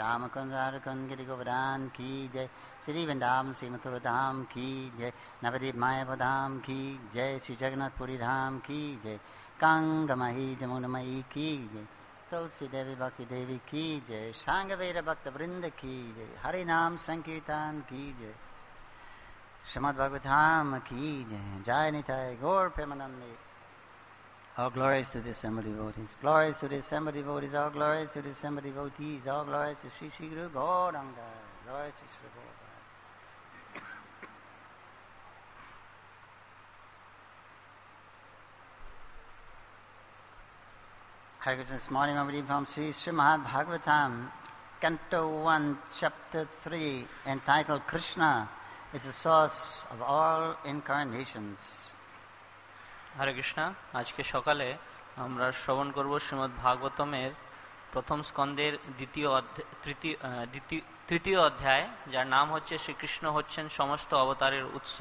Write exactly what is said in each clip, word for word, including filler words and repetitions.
श्याम कुंजार कुंगिरी गोवर्धन की जय, श्री वृंदावन श्री मथुरा धाम की जय, नवदीप मायापुर धाम की जय, श्री जगन्नाथपुरी धाम की जय, कांगमयी जमुनमयी की जय, तुलसी देवी भक्ति देवी की जय, सांग वेद भक्त वृंद की जय, हरि नाम संकीर्तन की जय, श्रीमद् भागवतम की जय, जय निताय गौर Premanand. All glories to the assembled devotees, glories to the assembled devotees, all glories to the assembled devotees, all glories to Sri Sri Guru Gauranga, glories to Sri Gauranga. Hare Krishna, this morning I'm reading from Sri Srimad Bhagavatam, Canto one, Chapter three, entitled Krishna is the source of all incarnations. হরে কৃষ্ণ। আজকে সকালে আমরা শ্রবণ করব শ্রীমদ্ ভাগবতমের প্রথম স্কন্ধের দ্বিতীয় তৃতীয় দ্বিতীয় তৃতীয় অধ্যায়, যার নাম হচ্ছে শ্রীকৃষ্ণ হচ্ছেন সমস্ত অবতারের উৎস।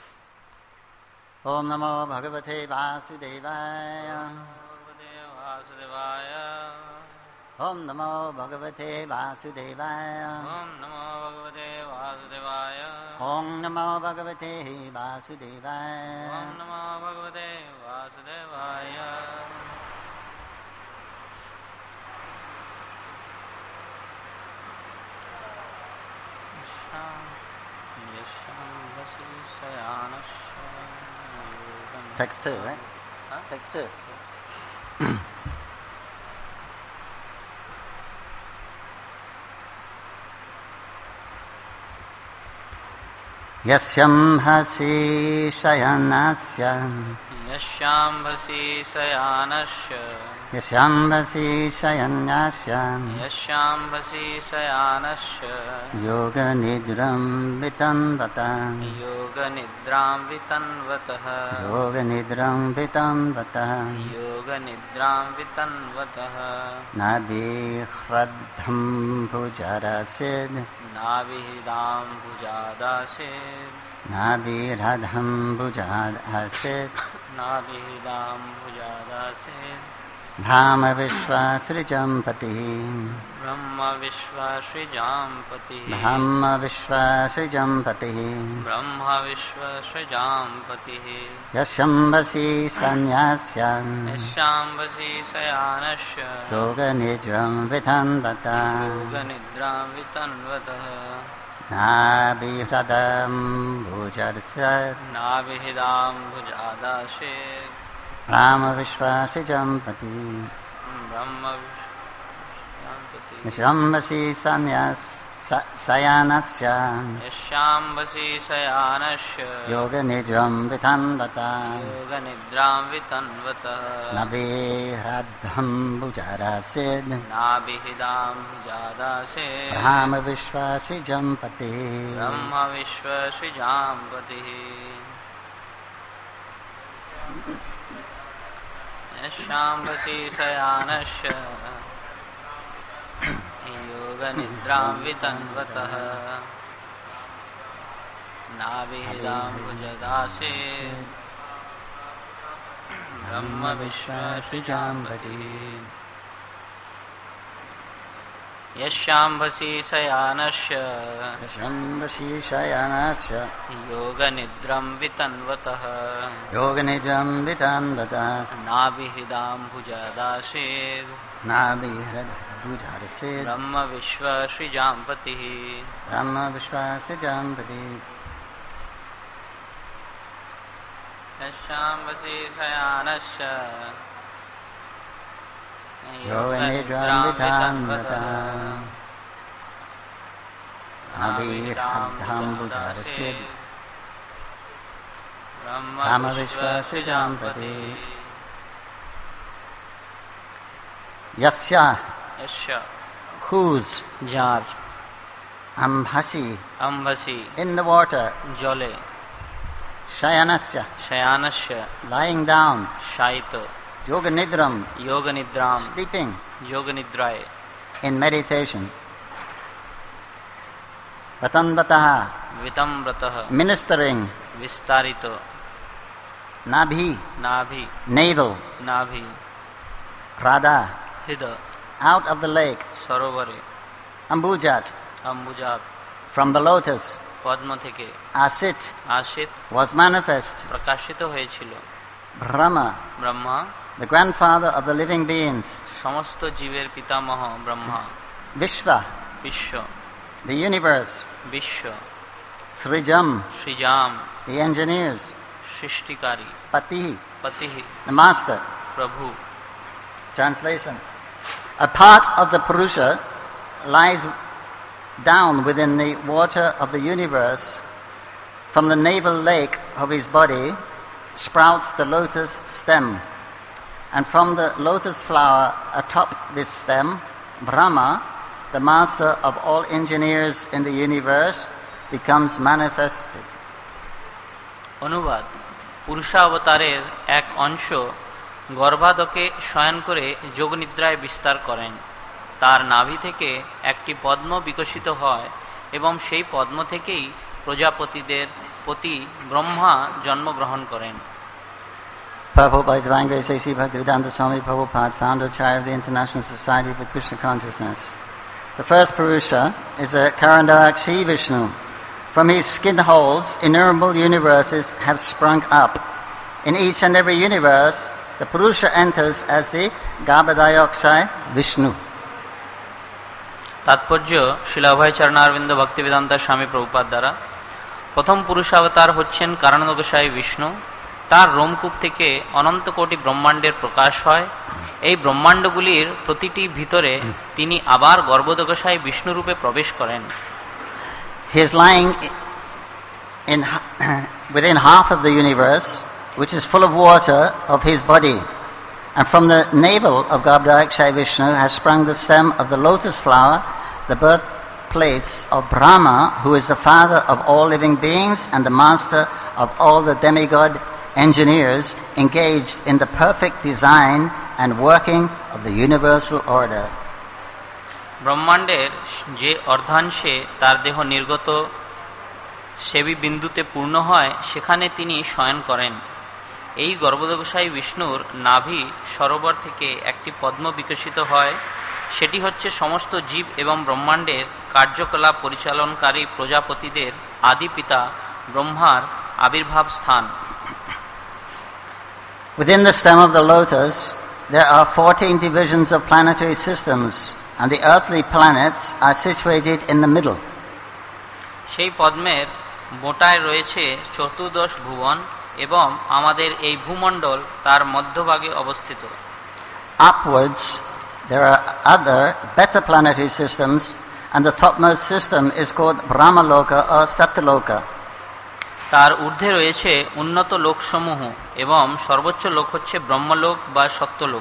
ওম নমো ভগবতে বাসুদেবায়, বাসুদেবায়, ওম নমো ভগবতে বাসুদেবায়, ওম নমো ভগবতে বাসুদেবায়, ওম নমো ভগবতে বাসুদেবায়, ওম নমো ভগবতে বাসুদেবায়। Text two, right? Huh? Text two. Yasyambhasi shayanasya, यस्याम्भसि शयानस्य, yasyambhasi shayanasya, यस्याम्भसि शयानस्य, yoga nidram vitanvata, योगनिद्रां वितन्वतः, yoga nidram vitanvata, योगनिद्रां वितन्वतः, nabihradham bhujarasid, नाभिदां भुजादासेत्, nabihradham bhujarasid, नाभिदां भुजादासेत्, brahma vishwasrijampati, ब्रह्म विश्वसृजाम्पतिः, brahma vishwasrijampati, ब्रह्म विश्वसृजाम्पतिः, yasyambhasi sanyasya, यस्याम्भसि शयानस्य, yoga nidram vitanvata, योगनिद्रां वितन्वतः, nabihradam bhujarasid, नाभिदां भुजादासेत्, brahma vishwasrijampati, ब्रह्म विश्वसृजाम्पतिः, yasyambhasi sanyas sayanasya, यस्याम्भसि शयानस्य, yoga nidram vitanvata, योगनिद्रां वितन्वतः, nabihradham bhujarasid, नाभिदां भुजादासेत्, brahma vishwasrijampati, ब्रह्म विश्वसृजाम्पतिः, यस्याम्भसि शयानस्य, योगनिद्रां वितन्वतः, नाभिदां भुजदासेत्, ब्रह्म विश्वसृजाम्पतिः, यस्याम्भसि शयानस्य, yasyambhasi shayanasya, योगनिद्रां वितन्वतः, yoganidram vitanvata, नाभिदां भुजदासेत्, nabihradham bhujarasid, ब्रह्म विश्वसृजाम्पतिः, brahma vishwasrijampati, यस्याम्भसि शयानस्य, योगनिद्रां वितन्वतः, नाभिदां भुजदासेत्, ब्रह्म विश्वसृजाम्पति, yasya, यस्य, whose, जार, ambhasi, अम्भसि, in the water, जले, shayanasya, शयानस्य, lying down, शायित, yoganidram, योगनिद्रां, sleeping, योगनिद्राय, in meditation, vatanvataha, वितम्रतः, ministering, विस्तारित, nabhi, नाभि, navel, नाभि, radha, हृदय, out of the lake, सरोवरे, Ambujat, অম্বুজাত, from the lotus, পদ্ম থেকে Asit আশিত was manifest. প্রকাশিত হয়েছিল। Brahma, Brahma, the grandfather of the living beings. সমস্ত জীবের পিতামহ ব্রহ্মা। Vishva, বিশ্ব, the universe. বিশ্ব। Srijam, সৃজাম, the engineers. সৃষ্টিকারী। Pati, পতি, the master. প্রভু। Translation. A part of the Purusha lies down within the water of the universe. From the navel lake of his body sprouts the lotus stem. And from the lotus flower atop this stem, Brahma, the master of all engineers in the universe, becomes manifested. অনুবাদ: পুরুষাবতারের এক অংশ গর্ভাদকে শয়ন করে যোগনিদ্রায় বিস্তার করেন। তার নাভি থেকে একটি পদ্ম বিকশিত হয় এবং সেই পদ্ম থেকেই প্রজাপতিদের পতি ব্রহ্মা জন্মগ্রহণ করেন। Prabhupada by Divine Grace A C Bhaktivedanta Swami Prabhupada, founder chair of the International Society for Krishna Consciousness. The first Purusha is a Karandarak Sri Vishnu. From his skin holes, innumerable universes have sprung up. In each and every universe, the Purusha enters as the Garbhodayoksai Vishnu. তাৎপর্য: শ্রীল অভয় চরণারবিন্দ ভক্তিবেদান্ত স্বামী প্রভুপাদ দ্বারা প্রথম পুরুষাবতার হচ্ছেন কারণগোসাই বিষ্ণু। তার রোমকূপ থেকে অনন্ত কোটি ব্রহ্মাণ্ডের প্রকাশ হয়। এই ব্রহ্মাণ্ডগুলির প্রতিটি ভিতরে তিনি আবার গর্ভোদকশাই বিষ্ণু রূপে প্রবেশ করেন। He is lying in, within half of the universe, which is full of water of his body. And from the navel of Garbhodayoksai Vishnu has sprung the stem of the lotus flower, the birthplace of Brahma, who is the father of all living beings and the master of all the demigod engineers engaged in the perfect design and working of the universal order. ব্রহ্মাণ্ডের যে অর্ধাংশে তার দেহ নির্গত সেবী বিন্দুতে পূর্ণ হয়, সেখানে তিনি শয়ন করেন। এই গর্ভোদকশাই বিষ্ণুর নাভি সরোবর থেকে একটি পদ্ম বিকশিত হয়। সেটি হচ্ছে সমস্ত জীব এবং ব্রহ্মাণ্ডের কার্যকলাপ পরিচালনকারী প্রজাপতিদের আদি পিতা ব্রহ্মার আবির্ভাব স্থান। Within the stem of the lotus, there are fourteen divisions of planetary systems, and the earthly planets are situated in the middle. সেই পদ্মের বোঁটায় রয়েছে চতুর্দশ ভুবন এবং আমাদের এই ভূমণ্ডল তার মধ্যভাগে অবস্থিত। Upwards, there are other better planetary systems, and the topmost system is called Brahmaloka or Satyaloka. তার ঊর্ধ্বে রয়েছে উন্নত লোকসমূহ এবং সর্বোচ্চ লোক হচ্ছে ব্রহ্মলোক বা সত্যলোক।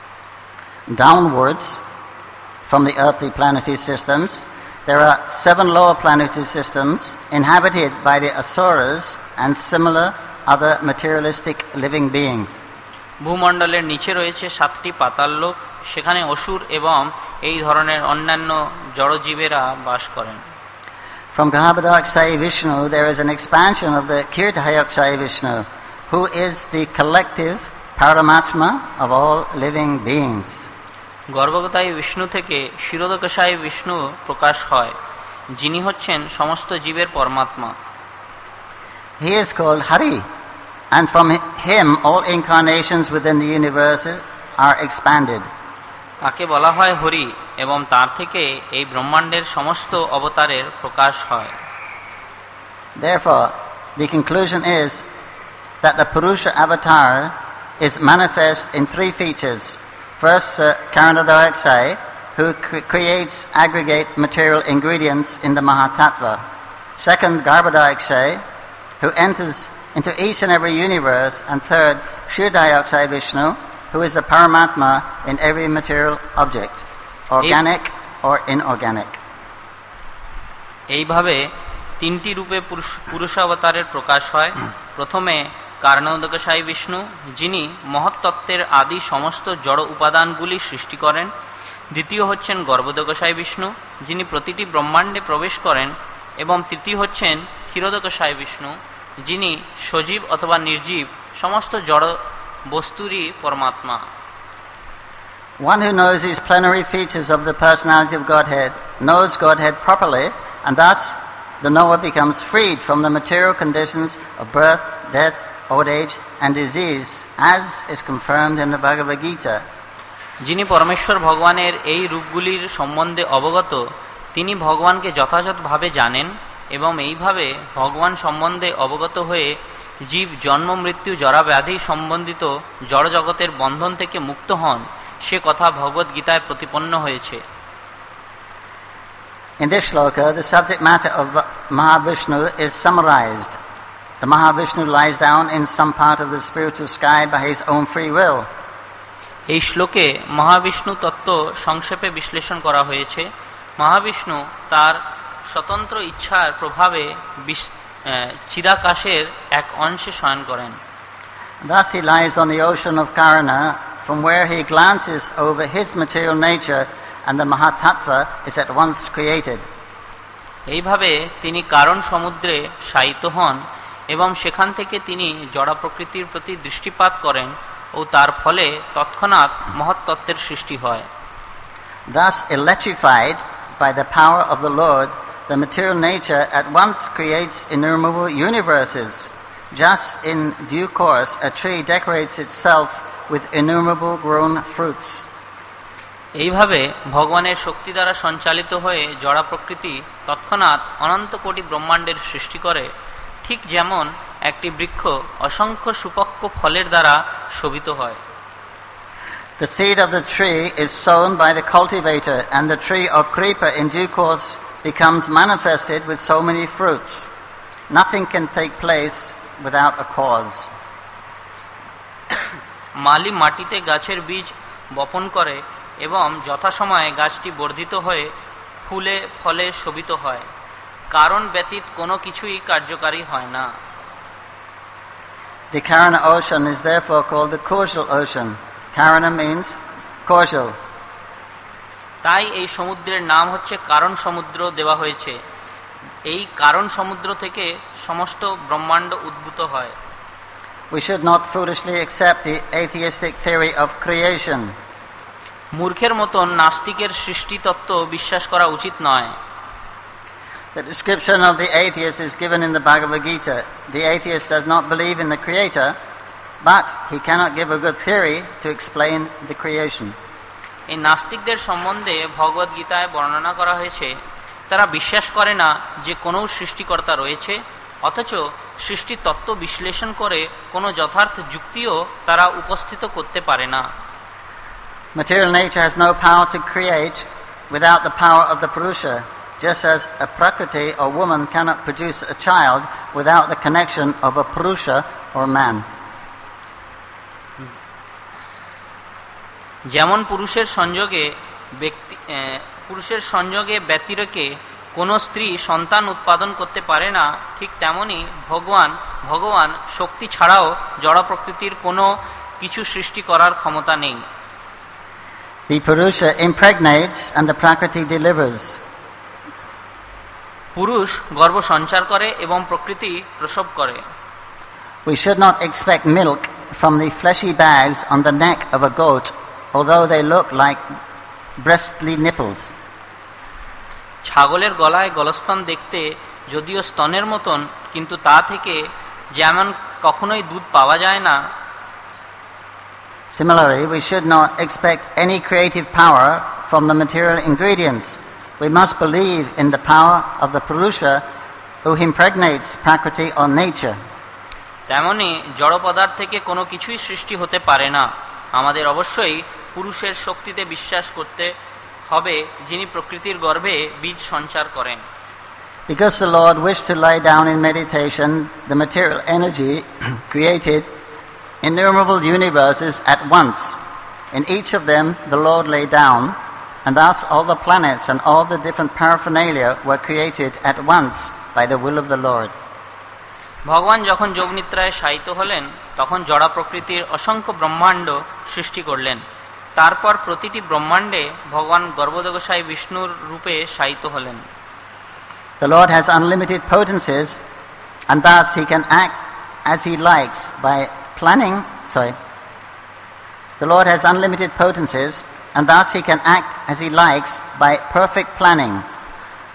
Downwards, from the earthly planetary systems, there are seven lower planetary systems inhabited by the asuras and similar other materialistic living beings. ভূমণ্ডলের নিচে রয়েছে সাতটি পাতাল লোক, সেখানে অসুর এবং এই ধরনের অন্যান্য জড়জীবেরা বাস করেন। From Garbhodayoksai Vishnu, there is an expansion of the Kirtayoksai Vishnu, who is the collective Paramatma of all living beings. গর্ভগতাই Vishnu থেকে শিরোদকশাই বিষ্ণু প্রকাশ হয়, যিনি হচ্ছেন সমস্ত জীবের পরমাত্মা। He is called Hari, and from him all incarnations within the universe are expanded. তাকে বলা হয় হরি এবং তার থেকে এই ব্রহ্মাণ্ডের সমস্ত অবতারের প্রকাশ হয়। Therefore, the conclusion is that the Purusha avatar is manifest in three features. First, uh, Karanadayoksai, who cre- creates aggregate material ingredients in the Mahatattva. Second, Garbhodayoksai, who enters into each and every universe. And third, Kshirodayoksai Vishnu, who is the Paramatma in every material object, organic or inorganic. এইভাবে তিনটি রূপে পুরুষাবতারের প্রকাশ হয়। প্রথমে কারণোদকশাই বিষ্ণু, যিনি মহত্তত্ত্বের আদি সমস্ত জড় উপাদানগুলি সৃষ্টি করেন। দ্বিতীয় হচ্ছেন গর্ভোদকশাই বিষ্ণু, যিনি প্রতিটি ব্রহ্মাণ্ডে প্রবেশ করেন। এবং তৃতীয় হচ্ছেন ক্ষীরোদকশাই বিষ্ণু, যিনি সজীব অথবা নির্জীব সমস্ত জড় বস্তুরই পরমাত্মা। One who knows these plenary features of the personality of Godhead knows Godhead properly, and thus the knower becomes freed from the material conditions of birth, death, old age and disease, as is confirmed in the Bhagavad Gita. যিনি পরমেশ্বর ভগবানের এই রূপগুলির সম্বন্ধে অবগত, তিনি ভগবানকে যথাযথভাবে জানেন এবং এইভাবে ভগবান সম্বন্ধে অবগত হয়ে জীব জন্ম মৃত্যু জরা ব্যাধি সম্বন্ধিত জড় জগতের বন্ধন থেকে মুক্ত হন, সে কথা ভগবদ গীতায় প্রতিপন্ন হয়েছে। In this shloka, the subject matter of Mahavishnu is summarized. The Mahavishnu lies down in some part of the spiritual sky by his own free will. এই শ্লোকে মহাবিষ্ণু তত্ত্ব সংক্ষেপে বিশ্লেষণ করা হয়েছে। মহাবিষ্ণু তার স্বতন্ত্র ইচ্ছার প্রভাবে চিদাকাশের এক অংশে শয়ন করেন। Thus he lies on the ocean of Karana, from where he glances over his material nature, and the Mahatattva is at once created. এইভাবে তিনি কারণ সমুদ্রে শায়িত হন এবং সেখান থেকে তিনি জড় প্রকৃতির প্রতি দৃষ্টিপাত করেন ও তার ফলে তৎক্ষণাৎ মহত্তত্ত্বের সৃষ্টি হয়। Thus electrified by the power of the Lord, the material nature at once creates innumerable universes. Just in due course, a tree decorates itself with innumerable grown fruits. এইভাবে ভগবানের শক্তি দ্বারা সঞ্চালিত হয়ে জড় প্রকৃতি তৎক্ষণাৎ অনন্ত কোটি ব্রহ্মাণ্ডের সৃষ্টি করে, ঠিক যেমন একটি বৃক্ষ অসংখ্য সুপক্ক ফলের দ্বারা শোভিত হয়। The seed of the tree is sown by the cultivator, and the tree or creeper in due course becomes manifested with so many fruits. Nothing can take place without a cause. মালি মাটিতে গাছের বীজ বপন করে এবং যথাসময়ে গাছটি বর্ধিত হয়ে ফুলে ফলে শোভিত হয়। কারণ ব্যতীত কোনো কিছুই কার্যকারী হয় না। The Karana ocean is therefore called the causal ocean. Karana means causal. তাই এই সমুদ্রের নাম হচ্ছে কারণ সমুদ্র দেওয়া হয়েছে। এই কারণ সমুদ্র থেকে সমস্ত ব্রহ্মাণ্ড উদ্ভূত হয়। We should not foolishly accept the atheistic theory of creation. মূর্খের মতন নাস্তিকের সৃষ্টি তত্ত্ব বিশ্বাস করা উচিত নয়। The description of the atheist is given in the Bhagavad Gita. The atheist does not believe in the creator, but he cannot give a good theory to explain the creation. এই নাস্তিকদের সম্বন্ধে ভগবদ গীতায় বর্ণনা করা হয়েছে। তারা বিশ্বাস করে না যে কোনো সৃষ্টিকর্তা রয়েছে, অথচ সৃষ্টি তত্ত্ব বিশ্লেষণ করে কোনো যথার্থ যুক্তিও তারা উপস্থিত করতে পারে না। Material nature has no power to create without the power of the Purusha, just as a Prakriti or woman cannot produce a child without the connection of a Purusha or man. যেমন পুরুষের সংযোগে ব্যক্তি পুরুষের সংযোগে ব্যতিরেকে কোনো স্ত্রী সন্তান উৎপাদন করতে পারে না, ঠিক তেমনি ভগবান ভগবান শক্তি ছাড়াও জড় প্রকৃতির কোনো কিছু সৃষ্টি করার ক্ষমতা নেই। The Purusha impregnates and the Prakriti delivers. পুরুষ গর্ভ সঞ্চার করে এবং প্রকৃতি প্রসব করে। We should not expect milk from the fleshy bags on the neck of a goat, although they look like breastly nipples. ছাগলের গলায় গলস্তন দেখতে যদিও স্তনের মতন, কিন্তু তা থেকে যেমন কখনোই দুধ পাওয়া যায় না। Similarly, we should not expect any creative power from the material ingredients. We must believe in the power of the Purusha who impregnates Prakriti or nature. তেমনি জড় পদার্থ থেকে কোনো কিছুই সৃষ্টি হতে পারে না। আমাদের অবশ্যই পুরুষের শক্তিতে বিশ্বাস করতে হবে, যিনি প্রকৃতির গর্ভে বীজ সঞ্চার করেন। Because the Lord wished to lie down in meditation, the material energy created innumerable universes at once. In each of them the Lord lay down, and thus all the planets and all the different paraphernalia were created at once by the will of the Lord. ভগবান যখন যোগনিদ্রায় শায়িত হলেন, তখন জড় প্রকৃতির অসংখ্য ব্রহ্মাণ্ড সৃষ্টি করলেন। তারপর প্রতিটি ব্রহ্মাণ্ডে ভগবান গর্ভোদকশায়ী বিষ্ণুর রূপে শায়িত হলেন। The Lord has unlimited potencies, and thus he can act as he likes by planning, sorry. The Lord has unlimited potencies, and thus he can act as he likes by perfect planning.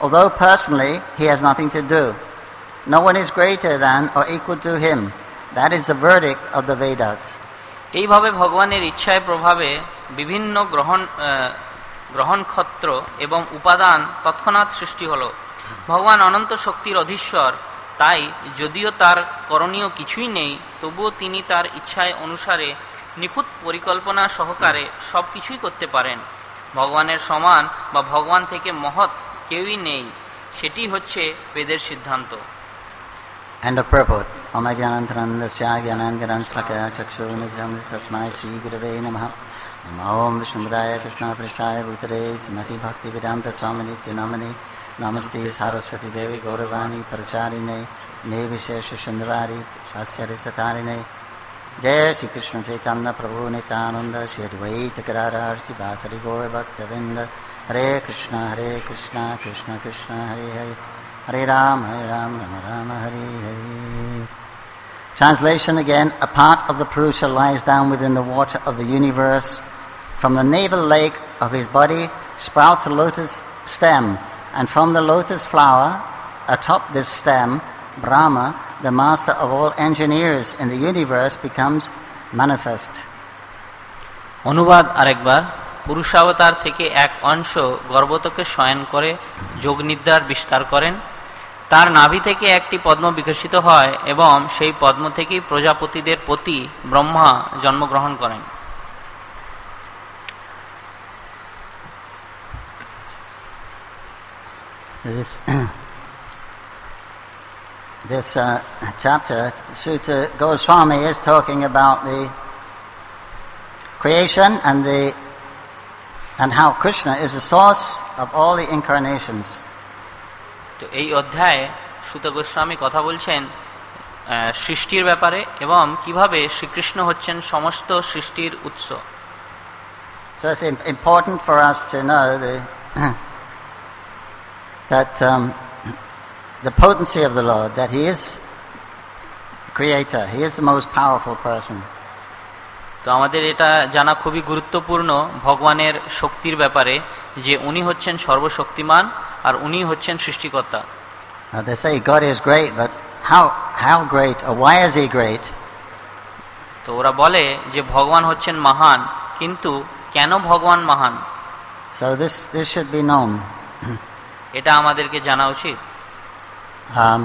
although personally he has nothing to do. No one is greater than or equal to him. That is the verdict of the Vedas. এইভাবে ভগবানের ইচ্ছায় প্রভাবে বিভিন্ন গ্রহণ গ্রহণক্ষত্র এবং উপাদান তৎক্ষণাৎ সৃষ্টি হলো। ভগবান অনন্ত শক্তির অধীশ্বর, তাই যদিও তার করণীয় কিছুই নেই, তবুও তিনি তার ইচ্ছায় অনুসারে নিখুঁত পরিকল্পনা সহকারে সব কিছুই করতে পারেন। ভগবানের সমান বা ভগবান থেকে মহৎ কেউই নেই, সেটি হচ্ছে বেদের সিদ্ধান্ত। And the purport. Om Ajnananandasya Jnananandasya Chakshurunajam Tasmai Sri Gurave Namaha. Om Vishnudaya Krishna Prasthaya Bhutare Srimati Bhakti Vedanta Swami Nityanamani. Namaste Saraswati Devi Gauravani Paracharine Nevishesha Shundvari Asyari Satarine. Jai Shri Krishna Chaitanya Prabhu Nityananda Shri Advaita Gadadhar Shri Vasari Gaura Bhaktavinda. Hare Krishna Hare Krishna Krishna Krishna Hare Hare Hare Ram Hare Ram Rama Rama Hare Hare. Translation again. A part of the Purusha lies down within the water of the universe. From the navel lake of his body sprouts a lotus stem, and from the lotus flower atop this stem, Brahma, the master of all engineers in the universe, becomes manifest. অনুবাদ আরেকবার। পুরুষাবতার থেকে এক অংশ গর্ভতকে শয়ন করে যোগনিদ্রার বিস্তার করেন। তার নাভি থেকে একটি পদ্ম বিকশিত হয় এবং সেই পদ্ম থেকেই প্রজাপতিদের পতি ব্রহ্মা জন্মগ্রহণ করেন। This, this uh, chapter, Sutta Goswami is talking about the creation and the and how Krishna is the source of all the incarnations. তো এই অধ্যায়ে সুত গোস্বামী কথা বলছেন সৃষ্টির ব্যাপারে এবং কিভাবে শ্রীকৃষ্ণ হচ্ছেন সমস্ত সৃষ্টির উৎস। So it's important for us to know the that um, the potency of the Lord, that He is Creator, He is the most powerful person. তো আমাদের এটা জানা খুবই গুরুত্বপূর্ণ ভগবানের শক্তির ব্যাপারে, যে উনি হচ্ছেন সর্বশক্তিমান আর উনি হচ্ছেন সৃষ্টিকর্তা। Now they say God is great, but how how great or why is He great? তো ওরা বলে যে ভগবান হচ্ছেন মহান, কিন্তু কেন ভগবান মহান? So this this should be known. এটা আমাদেরকে জানা উচিত। Um,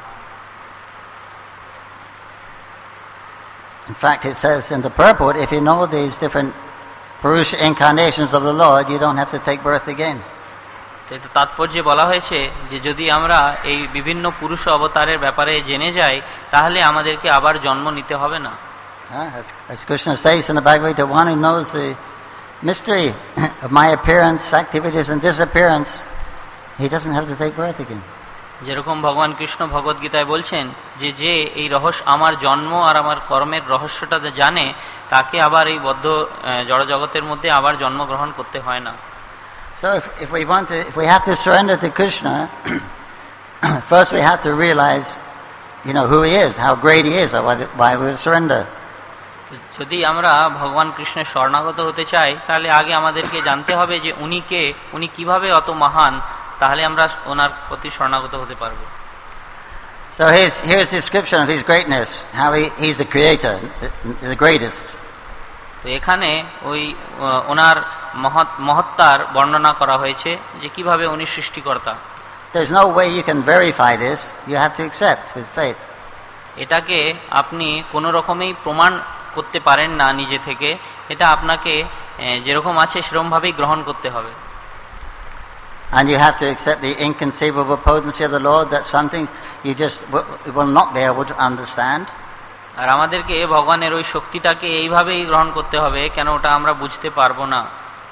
in fact, it says in the purport, if you know these different Purusha incarnations of the Lord, you don't have to take birth again. তো এটা তাৎপর্যে বলা হয়েছে যে যদি আমরা এই বিভিন্ন পুরুষ অবতারের ব্যাপারে জেনে যাই, তাহলে আমাদেরকে আবার জন্ম নিতে হবে না। Uh, as, as Krishna says in the Bhagavad Gita, one who knows the mystery of my appearance, activities and disappearance, he doesn't have to take birth again. যেরকম ভগবান কৃষ্ণ ভগবদ গীতায় বলছেন যে যে এই রহস্য আমার জন্ম আর আমার কর্মের রহস্যটা জানে, তাকে আবার এই বদ্ধ জড়জগতের মধ্যে আবার জন্মগ্রহণ করতে হয় না। So if, if we want to, if we have to surrender to Krishna, first we have to realize, you know, who He is, how great He is, or why we will surrender. যদি আমরা ভগবান কৃষ্ণের শরণাগত হতে চাই, তাহলে আগে আমাদেরকে জানতে হবে যে উনি কে, উনি কিভাবে অত মহান, তাহলে আমরা ওনার প্রতি শরণাগত হতে পারবো। So here's here's the description of His greatness, how he, He's the creator, the, the greatest. তো এখানে ওই ওনার মহৎ মহত্তার বর্ণনা করা হয়েছে যে কিভাবে উনি সৃষ্টিকর্তা। There's no way you can verify this. You have to accept with faith. এটাকে আপনি কোনো রকমেই প্রমাণ করতে পারেন না নিজে থেকে, এটা আপনাকে যেরকম আছে সেরকমভাবেই গ্রহণ করতে হবে। And you have to accept the inconceivable potency of the Lord, that some things you just will not be able to understand. আর আমাদেরকে ভগবানের ওই শক্তিটাকে এইভাবেই গ্রহণ করতে হবে, কেন ওটা আমরা বুঝতে পারবো না।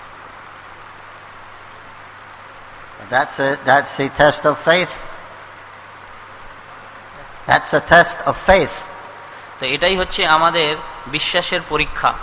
That's a, that's the test of faith. That's the test of faith. তো এটাই হচ্ছে আমাদের বিশ্বাসের পরীক্ষা।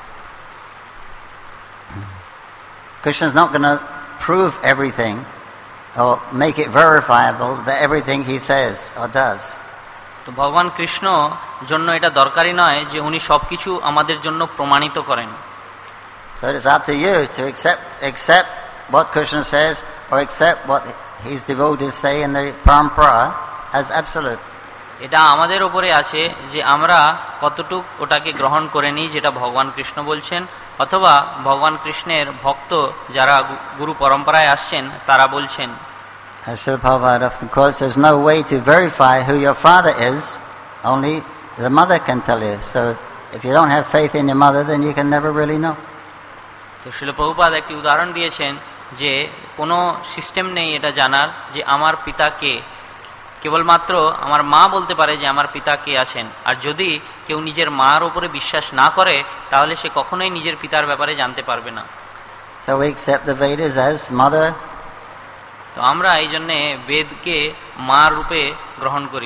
Krishna's not going to prove everything or make it verifiable that everything He says or does. তো ভগবান কৃষ্ণ জন্য এটা দরকারি নয় যে উনি সবকিছু আমাদের জন্য প্রমাণিত করেন। So it's up to you to accept accept what Krishna says or accept what his devotees say in the parampara as absolute. এটা আমাদের উপরে আছে যে আমরা কতটুক ওটাকে গ্রহণ করে নিই যেটা ভগবান কৃষ্ণ বলছেন, অথবা ভগবান কৃষ্ণের ভক্ত যারা গুরু পরম্পরায় আসছেন তারা বলছেন। As Srila Prabhupada often quotes, there's no way to verify who your father is, only the mother can tell you. So if you don't have faith in your mother, then you can never really know. তো শ্রীল প্রভুপাদ একটি উদাহরণ দিয়েছেন যে কোনো system নেই এটা জানার যে আমার পিতা কে, কেবলমাত্র আমার মা বলতে পারে যে আমার পিতা কে আছেন। আর যদি কেউ নিজের মার উপরে বিশ্বাস না করে তাহলে সে কখনোই নিজের পিতার ব্যাপারে জানতে পারবে না। So we accept the Vedas as mother. তো আমরা এই জন্যে বেদকে মা রূপে গ্রহণ করি।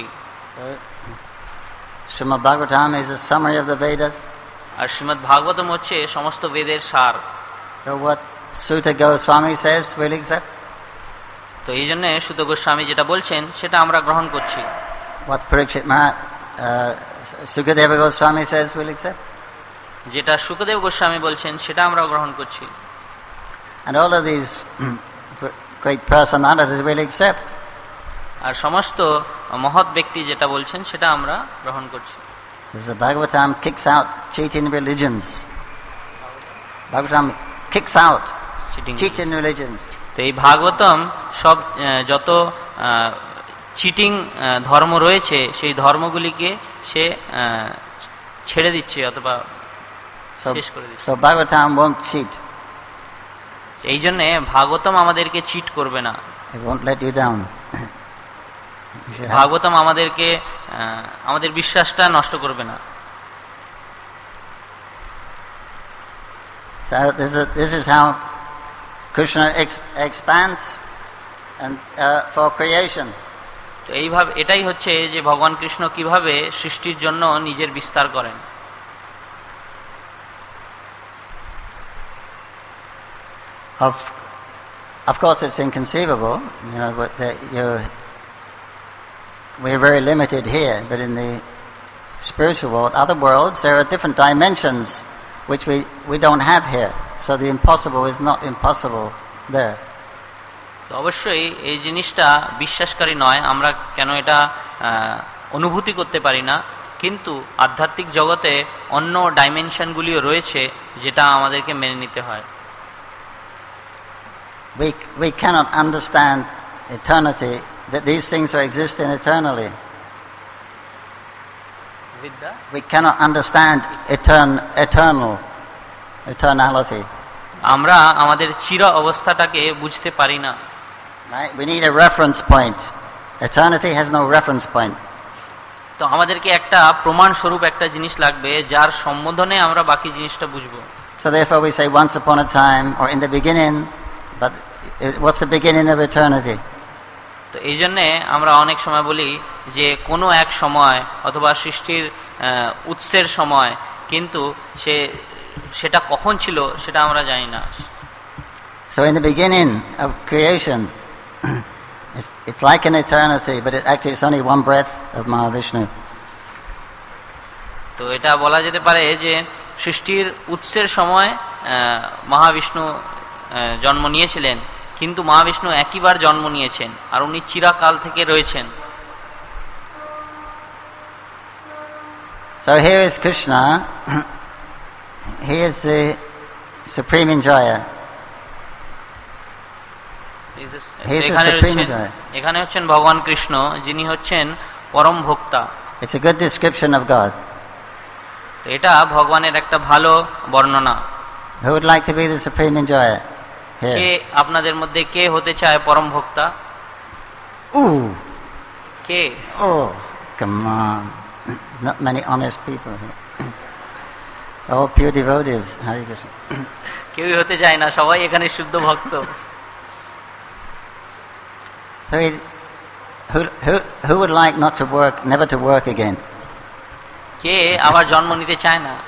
Srimad Bhagavatam is a summary of the Vedas. আর শ্রীমদ্ ভাগবতম হচ্ছে সমস্ত বেদের সার। So what Sutta Goswami says we'll accept. তো এই জন্যে সুত গোস্বামী যেটা বলছেন সেটা আমরা গ্রহণ করছি। What Parikshit Maharaj, uh, Sukadeva Goswami says we'll accept. যেটা সুখদেব গোস্বামী বলছেন সেটা আমরা গ্রহণ করছি। And all of these great personalities we'll accept. আর সমস্ত মহৎ ব্যক্তি যেটা বলছেন সেটা আমরা গ্রহণ করছি। So the Bhagavatam kicks out cheating religions. Bhagavatam kicks out cheating religions. তো এই ভাগবতম সব যত চিটিং ধর্ম রয়েছে সেই ধর্মগুলিকে সে ছেড়ে দিচ্ছে অথবা শেষ করে দিচ্ছে। So Bhagavatam won't cheat. এই জন্য ভাগবতম আমাদেরকে চিট করবে না। It won't let you down. Bhagavatam আমাদেরকে আমাদের বিশ্বাসটা নষ্ট করবে না। So this is this is how Krishna ex, expands and uh, for creation. তো এইভাবে এটাই হচ্ছে যে ভগবান কৃষ্ণ কিভাবে সৃষ্টির জন্য নিজের বিস্তার করেন। Of of course it's inconceivable, you know, but that you're we're very limited here, but in the spiritual world, other worlds, there are different dimensions which we, we don't have here. So the impossible is not impossible there. তো অবশ্যই এই জিনিসটা বিশ্বাসকারী নয়, আমরা কেন এটা অনুভূতি করতে পারি না, কিন্তু আধ্যাত্মিক জগতে অন্য ডাইমেনশনগুলিও রয়েছে যেটা আমাদেরকে মেনে নিতে হয়। We we cannot understand eternity, that these things will exist in eternally. We cannot understand etern, eternal eternality. আমরা আমাদের চির অবস্থাটাকে বুঝতে পারি না। Right? We need a reference point. Eternity has no reference point. তো আমাদেরকে একটা প্রমাণ স্বরূপ একটা জিনিস লাগবে যার সম্বোধনে আমরা বাকি জিনিসটা বুঝবো। So therefore we say once upon a time or in the beginning, but what's the beginning of eternity? তো এই জন্যে আমরা অনেক সময় বলি যে কোনো এক সময় অথবা সৃষ্টির উৎসের সময়, কিন্তু সে সেটা কখন ছিল সেটা আমরা জানি না। So in the beginning of creation, it's, it's like an eternity, but it actually it's only one breath of Mahavishnu. তো এটা বলা যেতে পারে যে সৃষ্টির উৎসের সময় মহাবিষ্ণু জন্ম নিয়েছিলেন, কিন্তু মহাবিষ্ণু একইবার জন্ম নিয়েছেন আর উনি চিরকাল থেকে রয়েছেন। So here is Krishna. He is the supreme enjoyer. He is the supreme enjoyer. এখানে হচ্ছেন ভগবান কৃষ্ণ, যিনি হচ্ছেন পরম ভোক্তা। It's a good description of God. তো এটা ভগবানের একটা ভালো বর্ণনা। Who would like to be the supreme enjoyer? Here. কে আপনাদের মধ্যে কে হতে চায় পরম ভোক্তা? Ooh. K? Oh, come on. Not many honest people here. All pure devotees. Hare Krishna. কেউই হতে চায় না, সবাই এখানে শুদ্ধ ভক্ত। So he, who who who would like not to work, never to work again? কে আবার জন্ম নিতে চায় না?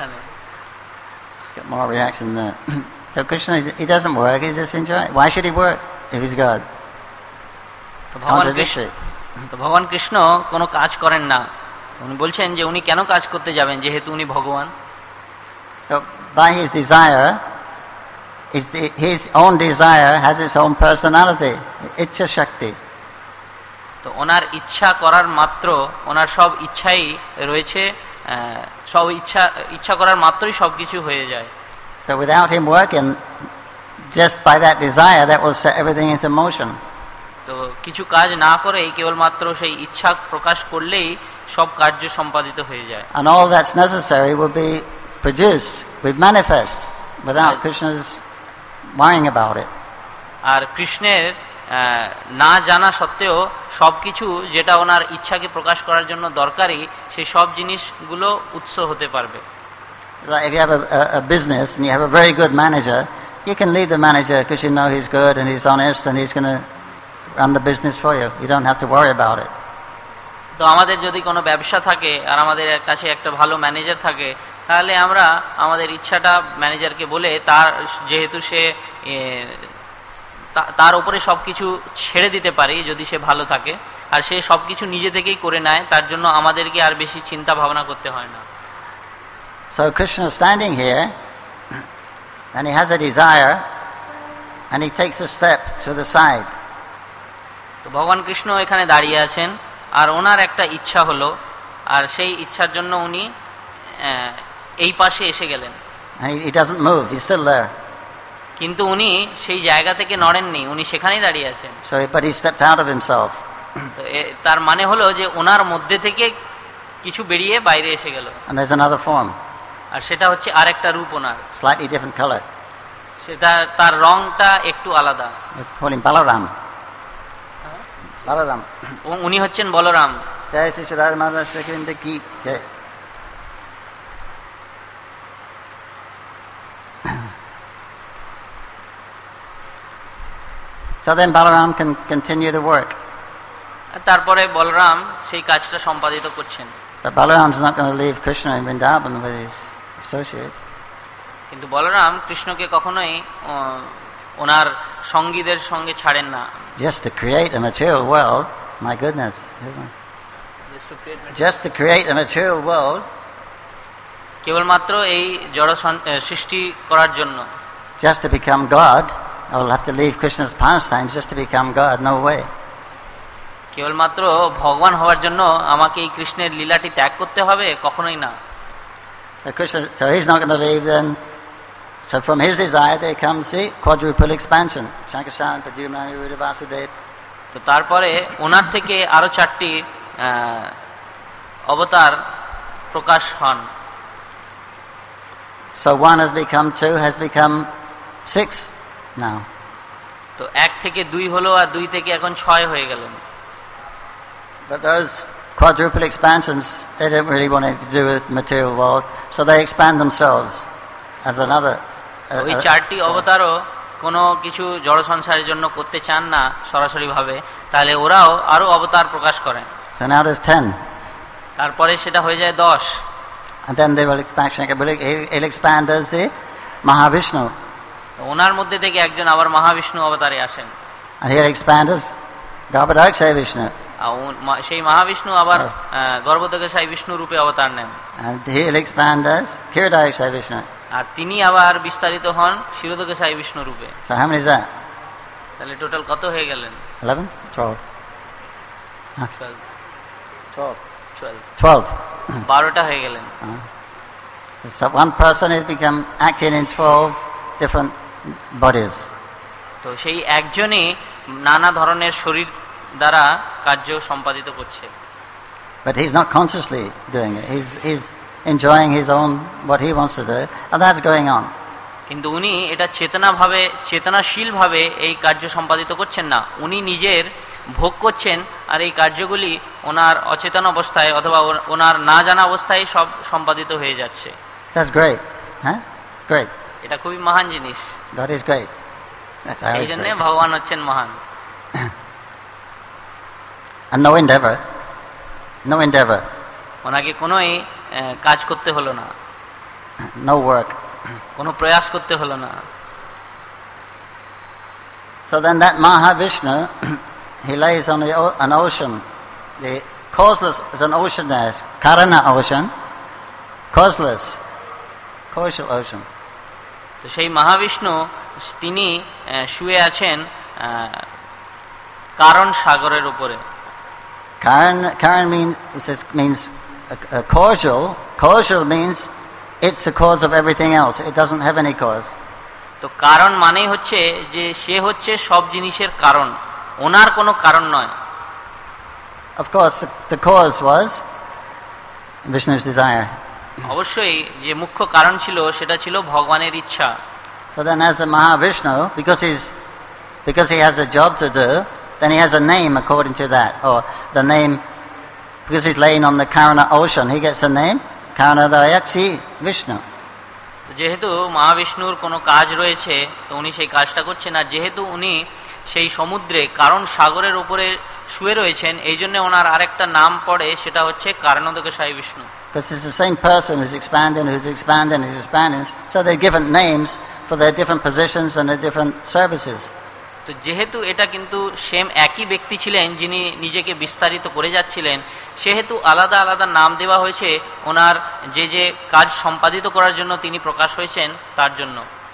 Get more reaction there. So Krishna, he doesn't work, he's just enjoying. Why should he work if he's God? তো ভগবান কৃষ্ণ তো ভগবান কৃষ্ণ কোনো কাজ করেন না, উনি বলছেন যে উনি কেন কাজ করতে যাবেন যেহেতু উনি ভগবান। So by his desire, is the, his own desire has its own personality, Ichcha Shakti. তো ওনার ইচ্ছা করার মাত্র ওনার সব ইচ্ছাই রয়েছে, সব ইচ্ছা ইচ্ছা করার মাত্রই সবকিছু হয়ে যায়। So without him working, just by that desire, that will set everything into motion. তো কিছু কাজ না করেই কেবলমাত্র সেই ইচ্ছা প্রকাশ করলেই সব কার্য সম্পাদিত হয়ে যায়। And all that's necessary will be produced, will manifest, without Krishna's worrying about it. আর কৃষ্ণের না জানা সত্ত্বেও সবকিছু যেটা ওনার ইচ্ছাকে প্রকাশ করার জন্য দরকারি, সেই সব জিনিসগুলো উৎস হতে পারবে। Like if you have a, a, a business and you have a very good manager, you can leave the manager because you know he's good and he's honest and he's going to run the business for you. You don't have to worry about it. তো আমাদের যদি কোনো ব্যবসা থাকে আর আমাদের কাছে একটা ভালো ম্যানেজার থাকে, তাহলে আমরা আমাদের ইচ্ছাটা ম্যানেজারকে বলে, তার যেহেতু সে তার উপরে সব কিছু ছেড়ে দিতে পারি যদি সে ভালো থাকে, আর সে সব কিছু নিজে থেকেই করে নেয়, তার জন্য আমাদেরকে আর বেশি চিন্তা ভাবনা করতে হয় না। So Krishna is standing here and he has a desire and he takes a step to the side. তো ভগবান কৃষ্ণ এখানে দাঁড়িয়ে আছেন আর ওনার একটা ইচ্ছা হলো, আর সেই ইচ্ছার জন্য উনি এই পাশে এসে গেলেন। And he, he doesn't move, he's still there. কিন্তু উনি সেই জায়গা থেকে নড়েননি, উনি সেখানেই দাঁড়িয়ে আছেন। So but he stepped out of himself. তো তার মানে হলো যে ওনার মধ্যে থেকে কিছু বেরিয়ে বাইরে এসে গেল। And there's another form. আর সেটা হচ্ছে আরেকটা রূপ ওনার, slightly different color. সেটা তার রংটা একটু আলাদা। We call him Balaram. Balaram. উনি হচ্ছেন বলরাম। জয় শ্রী রাধা মাধব শ্রীকৃষ্ণ কি জয়। So then Balaram can continue the work. তারপরে বলরাম সেই কাজটা সম্পাদিত করছেন। But Balaram is not going to leave Krishna in Vrindavan with his associates. কিন্তু বলরাম কৃষ্ণকে কখনোই ওনার সঙ্গীদের সঙ্গে ছাড়েন না। Just to create a material world, my goodness. Just to create a material world. কেবলমাত্র এই জড় সৃষ্টি করার জন্য। Just to become God, I will have to leave Krishna's pastimes just to become God. No way. কেবলমাত্র ভগবান হওয়ার জন্য আমাকে এই কৃষ্ণের লীলাটি ত্যাগ করতে হবে, কখনোই না। Krishna, so he's not going to leave then. So from his desire they come see quadruple expansion. Shankarshan, Pajumani, Ruda Vasudev. তো তারপরে ওনার থেকে আরো চারটি অবতার প্রকাশ হন। So one has become two, has become six now. তো এক থেকে দুই হলো, আর দুই থেকে এখন ছয় হয়ে গেলেন। But those quadruple expansions, they don't really want to do with material world, so they expand themselves as another. ওই চারটি অবতারও কোনো কিছু জড় সংসারের জন্য করতে চান না সরাসরি ভাবে, তাহলে ওরাও আরো অবতার প্রকাশ করেন। So now there's ten. তারপরে সেটা হয়ে যায় দশ। And then they will expand. He'll expand as the Mahavishnu. ওনার মধ্যে থেকে একজন আবার মহাবিষ্ণু অবতারে আসেন। And he'll expand as Garbhodakshay Vishnu. সেই মহাবিষ্ণু আবার গর্ভোদকশায়ী বিষ্ণু রূপে অবতার নেন। And he'll expand as Kshirodakshay Vishnu. আর তিনি আবার বিস্তারিত হন ক্ষীরোদকশায়ী বিষ্ণু রূপে। So how many is that? তাহলে টোটাল কত হয়ে গেলেন? eleven, twelve. twelve. twelve. twelve. twelve. বারোটা হয়ে গেলেন। So one person has become acting in twelve different bodies. তো সেই একজনই নানা ধরনের শরীর দ্বারা কার্য সম্পাদিত করছে। But he's not consciously doing it. He's he's enjoying his own what he wants to do, and that's going on. কিন্তু উনি এটা চেতনাভাবে চেতনাশীলভাবে এই কার্য সম্পাদিত করছেন না, উনি নিজের ভোগ করছেন, আর এই কার্যগুলি ওনার অচেতন অবস্থায় অথবা ওনার না জানা অবস্থায় সব সম্পাদিত হয়ে যাচ্ছে। That's great. Huh? Great. এটা খুবই মহান জিনিস। God is great. That's সেই জন্য ভগবান হচ্ছেন মহান। And no endeavor. No endeavor. ওনাকে কোনোই কাজ করতে হলো না। No work. কোনো প্রয়াস করতে হলো না। So then that Mahavishnu, he lays on the, an ocean. The causeless is an ocean there. Karana ocean. Causeless. Causal ocean. তো সেই মহাবিষ্ণু তিনি শুয়ে আছেন কারণ সাগরের উপরে। Karan, Karan means, it says, means uh, causal. Causal means it's the cause of everything else. It doesn't have any cause. তো কারণ মানেই হচ্ছে যে সে হচ্ছে সব জিনিসের কারণ, ওনার কোনো কারণ নয়। Of course, the, the cause was Vishnu's desire. অবশ্যই যে মুখ্য কারণ ছিল সেটা ছিল ভগবানের ইচ্ছা। So then as a Mahavishnu, because he's because he has a job to do, then he has a name according to that, or the name, because he's laying on the Karana ocean, he gets a name, Karanadayaksi Vishnu. যেহেতু মহাবিষ্ণুর কোনো কাজ রয়েছে তো উনি সেই কাজটা করছেন, আর যেহেতু উনি সেই সমুদ্রে কারণ সাগরের উপরে শুয়ে রয়েছেন এই জন্য ওনার আরেকটা নাম পড়ে, সেটা হচ্ছে কারণোদকশায়ী Vishnu. Because it's the same person who's expanding, who's expanding, who's expanding, so they're given names for their different positions and their different services. তো যেহেতু এটা কিন্তু সেম একই ব্যক্তি ছিলেন যিনি নিজেকে বিস্তারিত করে যাচ্ছিলেন, সেহেতু আলাদা আলাদা নাম দেওয়া হয়েছে ওনার যে যে কাজ সম্পাদিত করার জন্য তিনি প্রকাশ হয়েছেন তার জন্য।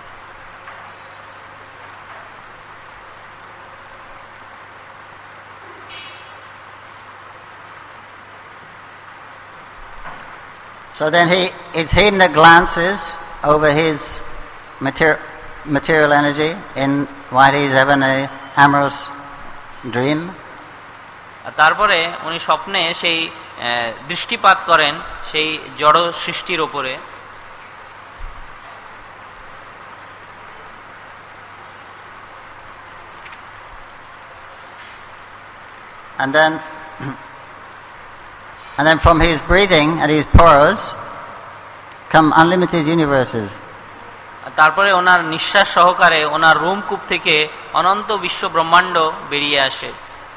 So then he is hidden the glances over his material, material energy in while he's having a amorous dream. তারপরে উনি স্বপ্নে সেই দৃষ্টিপাত করেন সেই জড় সৃষ্টির উপরে। And then and then from his breathing and his pores come unlimited universes. তারপরে ওনার নিঃশ্বাস সহকারে ওনার রোমকূপ থেকে অনন্ত বিশ্ব ব্রহ্মাণ্ড বেরিয়ে আসে।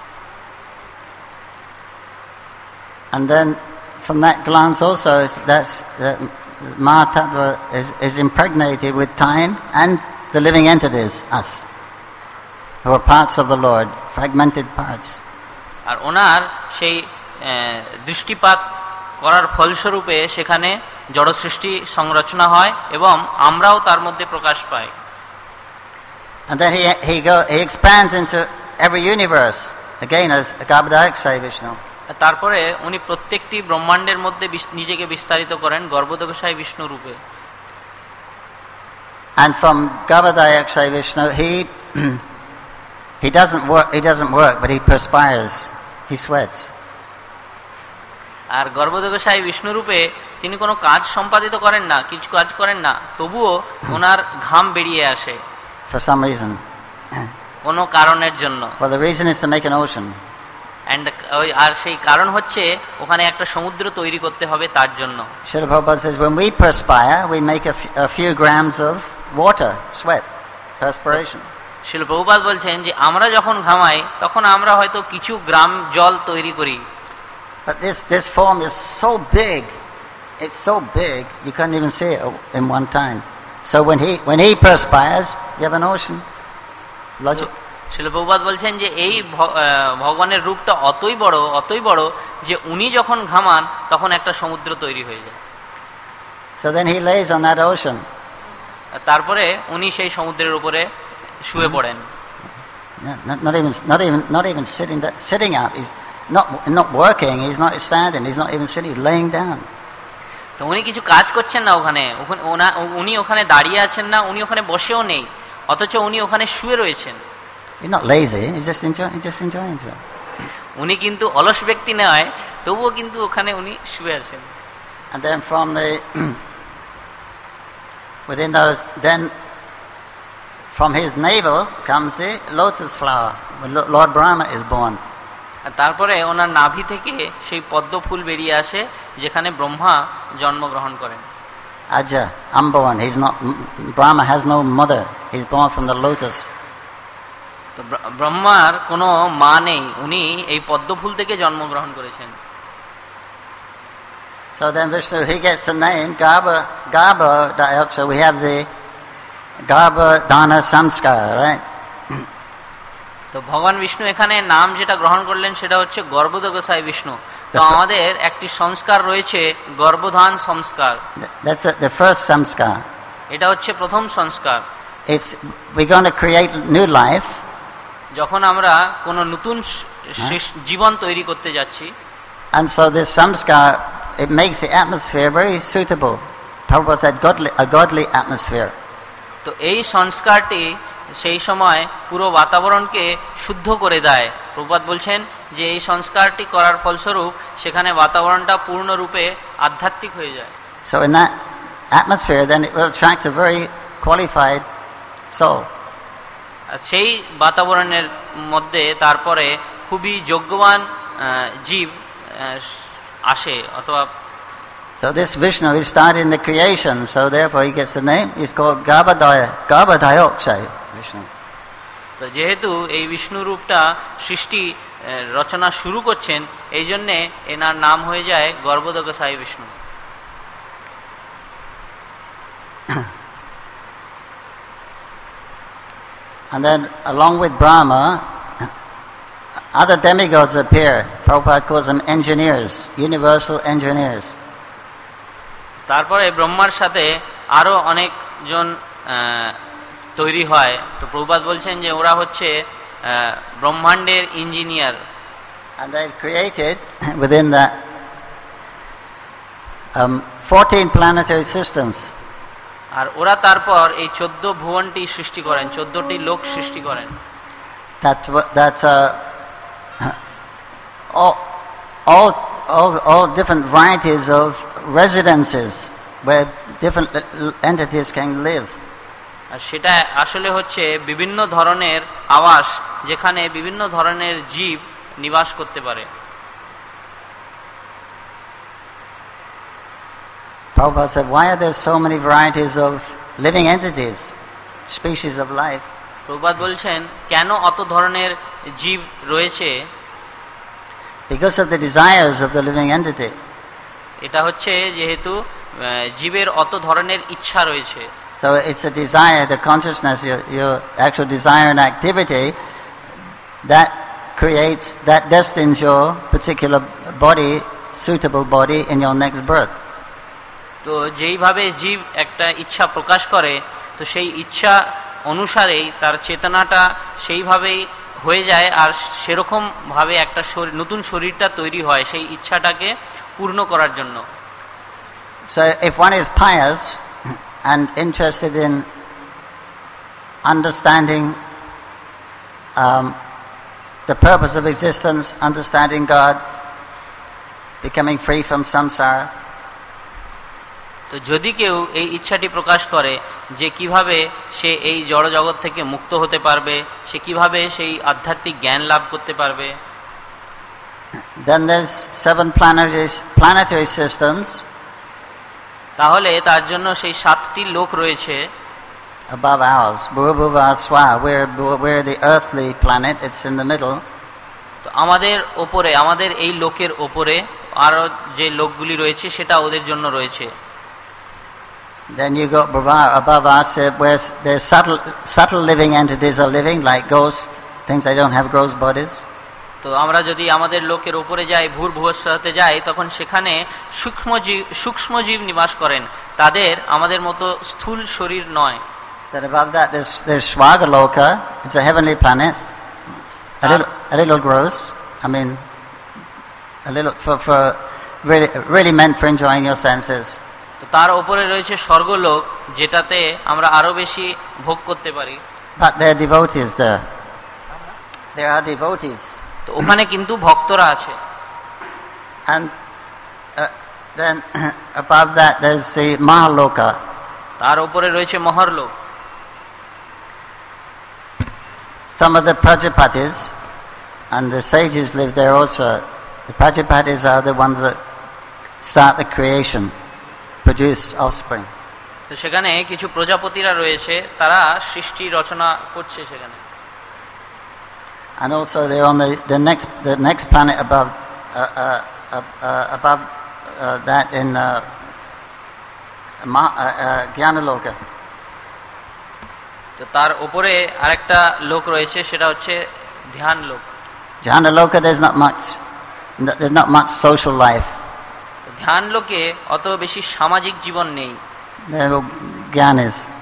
And then from that glance also, that's the Mahatattva is, is impregnated with time and the living entities, us, who are parts of the Lord, fragmented parts. আর ওনার সেই দৃষ্টিপাত করার ফলস্বরূপে সেখানে জড় সৃষ্টি সংরচনা হয় এবং আমরাও তার মধ্যে প্রকাশ পাই। And then he he go he expands into every universe again as Garbhodakshaya Vishnu. তারপরে উনি প্রত্যেকটি ব্রহ্মাণ্ডের মধ্যে নিজেকে বিস্তারিত করেন গর্ভোদকশায়ী বিষ্ণু রূপে। And from Garbhodakshaya Vishnu he he doesn't work he doesn't work but he perspires, he sweats. আর গর্ভোদকশায়ী বিষ্ণু রূপে তিনি কোনো কাজ সম্পাদিত করেন না, কিছু কাজ করেন না, তবুও ওনার ঘাম বেরিয়ে আসে for some reason. কোনো কারণের জন্য। Well, the reason is to make an ocean. And আর সেই কারণ হচ্ছে ওখানে একটা সমুদ্র তৈরি করতে হবে তার জন্য। Srila Prabhupada says when we perspire we make a, f- a few grams of water, sweat, perspiration. Srila Prabhupada বলছেন যে আমরা যখন ঘামাই তখন আমরা হয়তো কিছু গ্রাম জল তৈরি করি। But this this form is so big, it's so big you can't even see it in one time. So when he when he perspires, you have an ocean. Logic. Srila Prabhupada বলছেন যে এই ভগবানের রূপটা অতই বড় অতই বড় যে উনি যখন ঘামান তখন একটা সমুদ্র তৈরি হয়ে যায়। So then he lays on that ocean. তারপরে উনি সেই সমুদ্রের উপরে শুয়ে পড়েন। Not, not even not even not even sitting there, sitting up. He's not not working. He's not standing. He's not even sitting. He's laying down. তো উনি কিছু কাজ করছেন না ওখানে, উনি ওখানে দাঁড়িয়ে আছেন না, উনি ওখানে বসেও নেই, অথচ উনি ওখানে শুয়ে রয়েছেন। He's not lazy. He's just enjoying. He's just enjoying himself. উনি কিন্তু অলস ব্যক্তি নয়, তবুও কিন্তু ওখানে উনি শুয়ে আছেন। And then from the within those, then from his navel comes the lotus flower when Lord Brahma is born. তারপরে ওনার নাভি থেকে সেই পদ্ম ফুল বেরিয়ে আসে যেখানে ব্রহ্মা জন্মগ্রহণ করেন। Aja, unborn. He's not. Brahma has no mother. He's born from the lotus. তো ব্রহ্মার কোনো মা নেই, উনি এই পদ্ম ফুল থেকে জন্মগ্রহণ করেছেন। So then Vishnu, he gets the name Garbha Garbha Dayaksha. We have the Garbha Dana Samskar, right? তো ভগবান বিষ্ণু এখানে নাম যেটা গ্রহণ করলেন সেটা হচ্ছে গর্ভোদকশায়ী বিষ্ণু। তো আমাদের একটি সংস্কার রয়েছে গর্ভধান সংস্কার। That's the first samskar. এটা হচ্ছে প্রথম সংস্কার। it's we're going to create new life. যখন আমরা কোনো নতুন জীবন তৈরি করতে যাচ্ছি, and so this samskar, it makes the atmosphere very suitable. Prabhupada said godly, a godly atmosphere. তো এই সংস্কারটি সেই সময় পুরো বাতাবরণকে শুদ্ধ করে দেয়। প্রভুপাদ বলছেন যে এই সংস্কারটি করার ফলস্বরূপ সেখানে বাতাবরণটা পূর্ণরূপে আধ্যাত্মিক হয়ে যায়। So in that atmosphere, then it will attract a very qualified soul. সেই বাতাবরণের মধ্যে তারপরে খুবই যোগ্যবান জীব আসে অথবা So this Vishnu is started in the creation, so therefore he gets the name. He's called Garbhodaya, Garbhodayokshay Vishnu. তো যেহেতু এই বিষ্ণু রূপটা সৃষ্টি রচনা শুরু করছেন, এই জন্যে এনার নাম হয়ে যায় গর্ভোদকশায়ী Vishnu. And then along with Brahma, other demigods appear. Prabhupada calls them engineers, universal engineers. তারপরে ব্রহ্মার সাথে আরো অনেকজন তৈরি হয়। তো প্রভুপাদ বলছেন যে ওরা হচ্ছে ব্রহ্মাণ্ডের engineer. And they've created within the um, fourteen planetary systems. আর ওরা তারপর এই চোদ্দ ভুবনটি সৃষ্টি করেন, চোদ্দটি লোক সৃষ্টি করেন। That that uh, all all all all different varieties of residences where different entities can live. আর সেটা আসলে হচ্ছে বিভিন্ন ধরনের আবাস যেখানে বিভিন্ন ধরনের জীব নিবাস করতে পারে। Prabhupada said, why are there so many varieties of living entities, species of life? Prabhupada বলছেন কেন অত ধরনের জীব রয়েছে? Because of the desires of the living entity. এটা হচ্ছে যেহেতু জীবের অত ধরনের ইচ্ছা রয়েছে। So it's a desire, the consciousness, your, your actual desire and activity that creates, that destines your particular body, suitable body in your next birth. তো যেইভাবে জীব একটা ইচ্ছা প্রকাশ করে, তো সেই ইচ্ছা অনুসারেই তার চেতনাটা সেইভাবেই হয়ে যায়, আর সেরকম ভাবে একটা শরীর, নতুন শরীরটা তৈরি হয় সেই ইচ্ছাটাকে পূর্ণ করার জন্য। So if one is pious and interested in understanding um, the purpose of existence, understanding God, becoming free from samsara, তো যদি কেউ এই ইচ্ছাটি প্রকাশ করে যে কিভাবে সে এই জড় জগৎ থেকে মুক্ত হতে পারবে, সে কিভাবে সেই আধ্যাত্মিক জ্ঞান লাভ করতে পারবে, then there's seven planetary planetary systems. তাহলে তার জন্য সেই সাতটি লোক রয়েছে above ours. Bhurabhuva Swa, we're we're the earthly planet. It's in the middle. তো আমাদের ওপরে, আমাদের এই লোকের ওপরে আরো যে লোকগুলি রয়েছে সেটা ওদের জন্য রয়েছে। Then you got above us uh, where there's subtle subtle living entities are living, like ghosts, things that don't have gross bodies. তো আমরা যদি আমাদের লোকের উপরে যাই, ভূর ভুবস্বতে যাই, তখন সেখানে সূক্ষ্মজীব সূক্ষ্মজীব নিবাস করেন, তাদের আমাদের মতো স্থূল শরীর নয়। Then above that there's there's Svagaloka. It's a heavenly planet, a little a little gross. I mean, a little for for really really meant for enjoying your senses. তো তার উপরে রয়েছে স্বর্গলোক, যেটাতে আমরা আরো বেশি ভোগ করতে পারি। But there are devotees there. There are devotees. তো ওখানে কিন্তু ভক্তরা আছে। And uh, then above that there's the Mahaloka. তার উপরে রয়েছে মহরলোক। Some of the Prajapatis and the sages live there also. The Prajapatis are the ones that start the creation, produce offspring. তো সেখানে কিছু প্রজাপতিরা রয়েছে, তারা সৃষ্টি রচনা করছে সেখানে। And also they're on the, the next the next planet above uh, uh, uh, uh, above uh, that in uh, Ma, uh, uh, Gyanaloka. তো তার উপরে আরেকটা লোক রয়েছে, সেটা হচ্ছে ধ্যান লোক। Gyanaloka, there's not much there's not much social life. ধ্যান লোকে অত বেশি সামাজিক জীবন নেই, They're all Gyanis.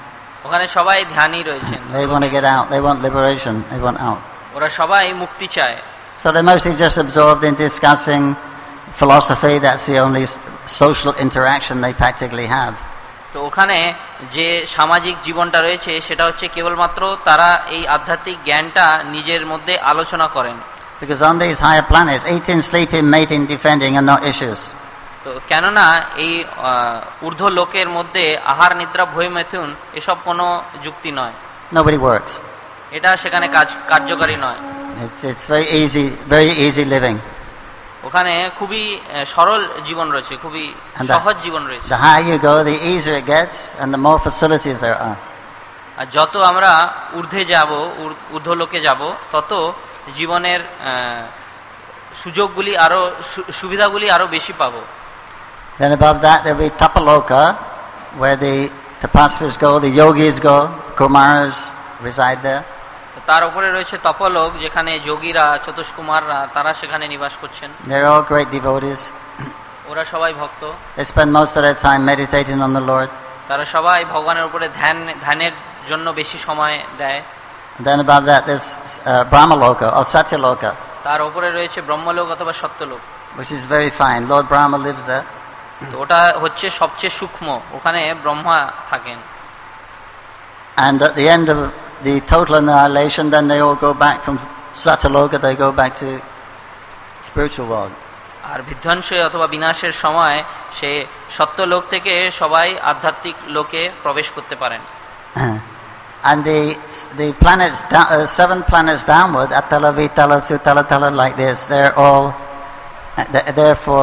ওখানে সবাই ধ্যানই রয়েছেন। They want to get out. They want liberation. They want out. ওরা সবাই মুক্তি চায়। So they're mostly just absorbed in discussing philosophy. That's the only social interaction they practically have. তো ওখানে যে সামাজিক জীবনটা রয়েছে সেটা হচ্ছে কেবলমাত্র তারা এই আধ্যাত্মিক জ্ঞানটা নিজের মধ্যে আলোচনা করেন। Because on these higher planets, eating, sleeping, mating, defending are not issues. তো কেননা এই ঊর্ধ্ব লোকের মধ্যে আহার নিদ্রা ভয় মিথুন এসব কোনো যুক্তি নয়। Nobody works. এটা সেখানে কাজ কার্যকারী নয়। It's it's very easy, very easy living. ওখানে খুবই সরল জীবন রয়েছে, খুবই সহজ জীবন রয়েছে। The higher you go, the easier it gets, and the more facilities there are. আর যত আমরা ঊর্ধ্বে যাব, ঊর্ধ্ব লোকে যাব, তত জীবনের সুযোগগুলি আরো সুবিধাগুলি আরো বেশি পাবো। Then above that there will be Tapaloka, where the tapasvis go, the yogis go, Kumaras reside there. তো তার উপরে রয়েছে তপলোক, যেখানে যোগীরা, চতুষ্কুমাররা তারা সেখানে নিবাস করছেন। They're all great devotees. ওরা সবাই ভক্ত। They spend most of their time meditating on the Lord. তারা সবাই ভগবানের উপরে ধ্যান ধ্যানের জন্য বেশি সময় দেয়। And then above that there's uh, Brahmaloka or Satyaloka. তার উপরে রয়েছে ব্রহ্মলোক অথবা সত্যলোক, which is very fine. Lord Brahma lives there. তো ওটা হচ্ছে সবচেয়ে সূক্ষ্ম, ওখানে ব্রহ্মা থাকেন। And at the end of the total annihilation, then they all go back from Satyaloka, they go back to spiritual world. আর বিধ্বংস অথবা বিনাশের সময় সে সত্যলোক থেকে সবাই আধ্যাত্মিক লোকে প্রবেশ করতে পারেন। And the the planets, uh, seven planets downward, Atala, Vitala, Sutala, Tala, like this, they're all they're for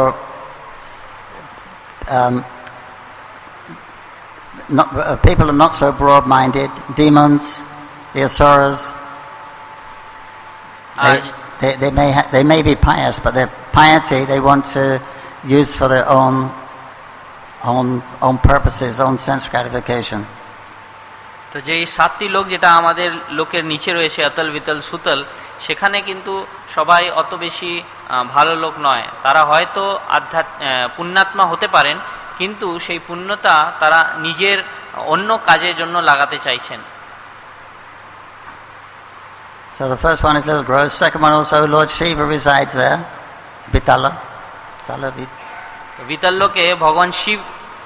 um, not, uh, people are not so broad-minded. Demons, the asuras, they, they, they may ha- they may be pious, but their piety they want to use for their own own own purposes, own sense gratification. তো যেই সাতটি লোক যেটা আমাদের লোকের নিচে রয়েছে, অতল বিতল সুতল, সেখানে কিন্তু সবাই অত বেশি ভালো লোক নয়। তারা হয়তো আধ্যাত্ম পুণ্যাত্মা হতে পারেন, কিন্তু সেই পুণ্যতা তারা নিজের অন্য কাজের জন্য লাগাতে চাইছেন। So the first one is little gross. Second one also Lord Shiva resides there. Vitala. Bital লোকে ভগবান শিব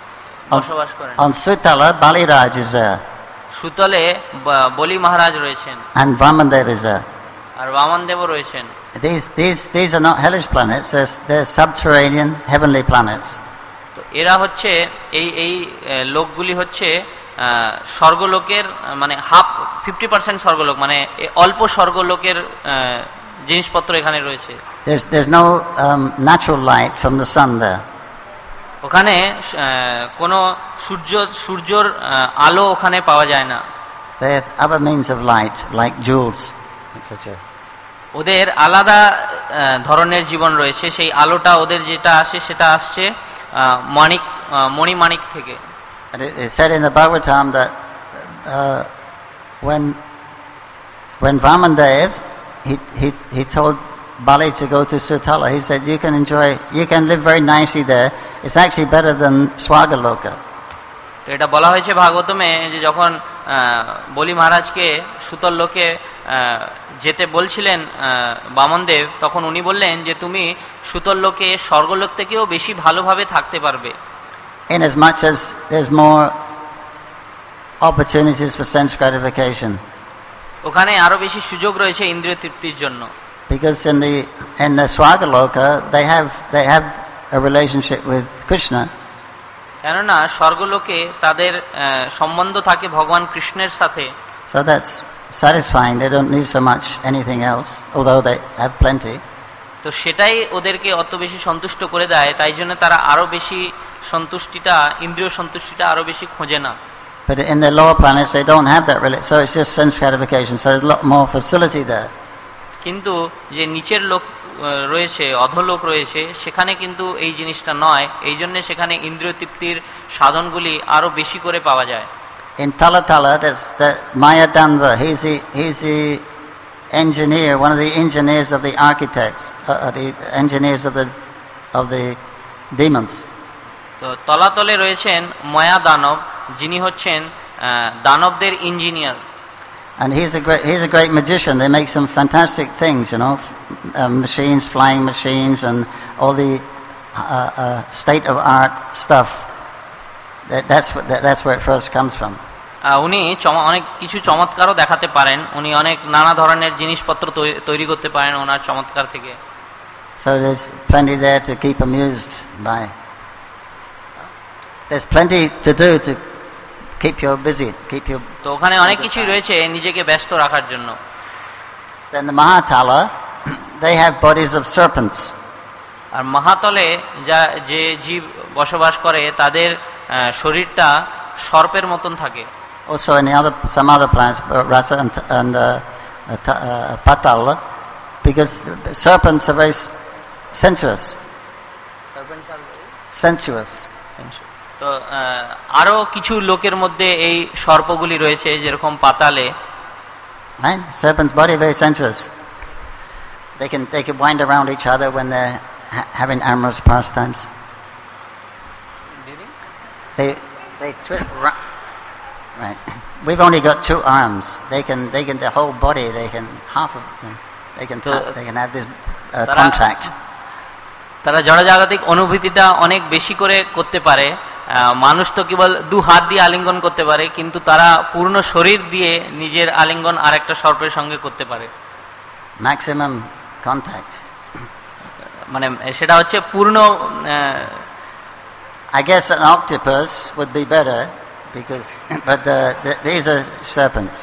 বসবাস করেন। On Sutala, Baliraj is there. সুতলে বলি মহারাজ রয়েছেন। And Vamandev is there. আর বামনদেবও রয়েছেন। These these these are not hellish planets. They're, they're subterranean heavenly planets. তো এরা হচ্ছে এই এই লোকগুলি হচ্ছে স্বর্গলোকের মানে হাফ ফিফটি পার্সেন্ট স্বর্গলোক, মানে অল্প স্বর্গলোকের জিনিসপত্র এখানে রয়েছে। There's there's no um, natural light from the sun there. ওখানে কোনো সূর্য সূর্যর আলো ওখানে পাওয়া যায় না। They have other means of light, like jewels, et cetera. ওদের আলাদা ধরনের জীবন রয়েছে, সেই আলোটা ওদের যেটা আসে সেটা আসছে মানিক মণিমাণিক থেকে। And it, it said in the Bhagavatam that uh, when when Vamandev he he he told Bali to go to Sutala, he said you can enjoy, you can live very nicely there. It's actually better than Swagaloka. তো এটা বলা হয়েছে ভাগবতমে যে যখন বলি মহারাজকে সুতল লোকে যেতে বলছিলেন বামনদেব, তখন উনি বললেন যে তুমি সুতল লোকে স্বর্গলোক থেকেও বেশি ভালোভাবে থাকতে পারবে। In as much as there's more opportunities for sense gratification. ওখানে আরো বেশি সুযোগ রয়েছে ইন্দ্রিয় তৃপ্তির জন্য। Because in the in the Swagaloka they have they have a relationship with Krishna. কেননা স্বর্গলোকে তাদের সম্বন্ধ থাকে ভগবান কৃষ্ণের সাথে। So that's satisfying. They don't need so much anything else, although they have plenty. তো সেটাই ওদেরকে অত বেশি সন্তুষ্ট করে দেয়, তাই জন্য তারা আরো বেশি সন্তুষ্টিটা, ইন্দ্রিয় সন্তুষ্টিটা আরো বেশি খোঁজে না। But in the lower planets they don't have that really, so it's just sense gratification. So there's a lot more facility there. কিন্তু যে নিচের লোক রয়েছে, অধলোক রয়েছে, সেখানে কিন্তু এই জিনিসটা নয়, এই জন্য সেখানে ইন্দ্রিয় তৃপ্তির সাধনগুলি আরো বেশি করে পাওয়া যায়। In Talatala, there's the Mayadanva. He's the he's the engineer, one of the engineers of the architects, uh, the engineers of the of the demons. তো তলাতলে রয়েছেন মায়া দানব, যিনি হচ্ছেন দানবদের engineer. And he's a great he's a great magician. They make some fantastic things, you know, uh, machines, flying machines, and all the uh, uh, state of art stuff. That, that's what that, that's where it first comes from. উনি অনেক কিছু চমৎকারও দেখাতে পারেন, উনি অনেক নানা ধরনের জিনিসপত্র তৈরি করতে পারেন ওনার চমৎকার থেকে। So there's plenty there to keep amused by. There's plenty to do to keep you busy, keep you. তো ওখানে অনেক কিছুই রয়েছে নিজেকে ব্যস্ত রাখার জন্য। Then the Mahatala, they have bodies of serpents. আর মহাতলে যা যে জীব বসবাস করে তাদের শরীরটা সর্পের মতন থাকে। Also in the other some other planets, Rasa and, and uh, uh, uh, Patala, because serpents are very sensuous. Serpents are very sensuous. তো আরো কিছু লোকের মধ্যে এই সর্পগুলি রয়েছে, যেরকম পাতালে। Right? Serpent's body very sensuous. They can they can wind around each other when they're ha- having amorous pastimes. They they twist. Right. We've only got two arms. They can they can the whole body. They can half of them. They can so, they can have this uh, contact. তারা জড়জাগতিক অনুভূতিটা অনেক বেশি করে করতে পারে। মানুষ তো কেবল দু হাত দিয়ে আলিঙ্গন করতে পারে, কিন্তু তারা পূর্ণ শরীর দিয়ে নিজের আলিঙ্গন আরেকটা সর্পের সঙ্গে করতে পারে। ম্যাক্সিমাম কন্টাক্ট, মানে সেটা হচ্ছে পূর্ণ। I guess an octopus would be better because but uh, th- these are serpents.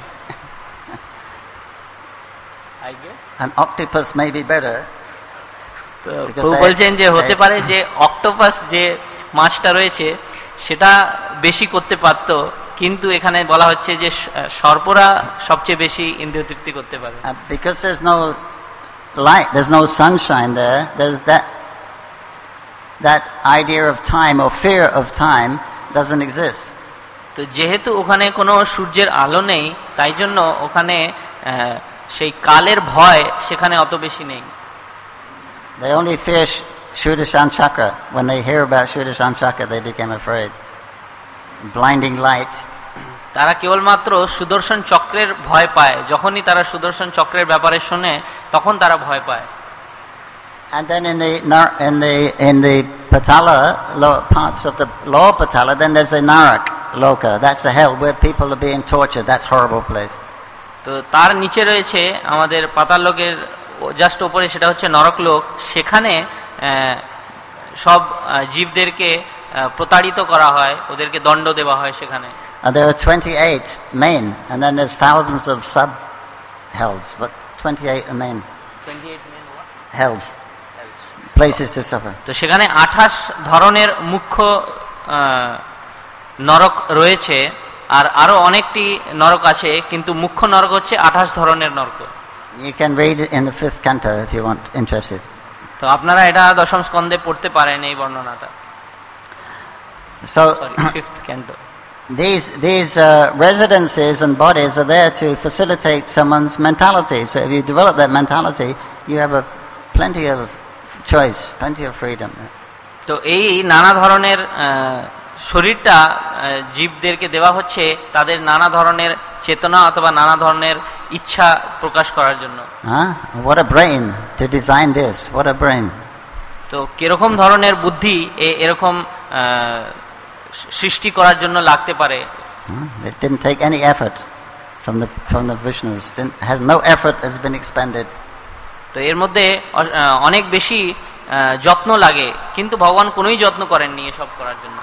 I guess an octopus may be better. তো বলছেন যে হতে পারে যে অক্টোপাস যে মাছটা রয়েছে সেটা বেশি করতে পারতো, কিন্তু এখানে বলা হচ্ছে যে সর্পরা সবচেয়ে বেশি ইন্দ্রিয় তৃপ্তি করতে পারে। Because there's no light, there's no sunshine there, there's that that idea of time or fear of time doesn't exist. তো যেহেতু ওখানে কোনো সূর্যের আলো নেই, তাই জন্য ওখানে সেই কালের ভয় সেখানে অত বেশি নেই। They only fear Shuddhashan Chakra. When they hear about Shuddhashan Chakra, they became afraid. Blinding light. তারা কেবলমাত্র সুদর্শন চক্রের ভয় পায়। যখনই তারা সুদর্শন চক্রের ব্যাপারে শুনে তখন তারা ভয় পায়। And then in the in the in the Patala lower parts of the lower Patala, then there's a Narak Loka. That's the hell where people are being tortured. That's a horrible place. তো তার নিচে রয়েছে আমাদের পাতাল লোকের just উপরে, সেটা হচ্ছে নরকলোক। সেখানে সব জীবদেরকে প্রতারিত করা হয়, ওদেরকে দণ্ড দেওয়া হয় সেখানে। And there are twenty-eight main, and then there's thousands of sub hells, but twenty-eight are main. twenty-eight main what? Hells. Hells. Places to suffer. তো সেখানে আঠাশ ধরনের মুখ্য নরক রয়েছে, আর আরো অনেকটি নরক আছে, কিন্তু মুখ্য নরক হচ্ছে আঠাশ ধরনের নরক। You can read it in the fifth canto if you want interested. তো আপনারা এটা দশম স্কন্ধে পড়তে পারেন এই বর্ণনাটা। So sorry, fifth canto. These these uh, residences and bodies are there to facilitate someone's mentality. So if you develop that mentality, you have a plenty of choice, plenty of freedom. তো এই নানা ধরনের শরীরটা জীবদেরকে দেওয়া হচ্ছে তাদের নানা ধরনের চেতনা অথবা নানা ধরনের ইচ্ছা প্রকাশ করার জন্য। Huh? What a brain to design this. What a brain. তো কিরকম ধরনের বুদ্ধি এরকম সৃষ্টি করার জন্য লাগতে পারে। It didn't take any effort from the from the Vishnus. Didn't, has no effort has been expended. তো এর মধ্যে অনেক বেশি যত্ন লাগে, কিন্তু ভগবান কোনোই যত্ন করেননি এসব করার জন্য।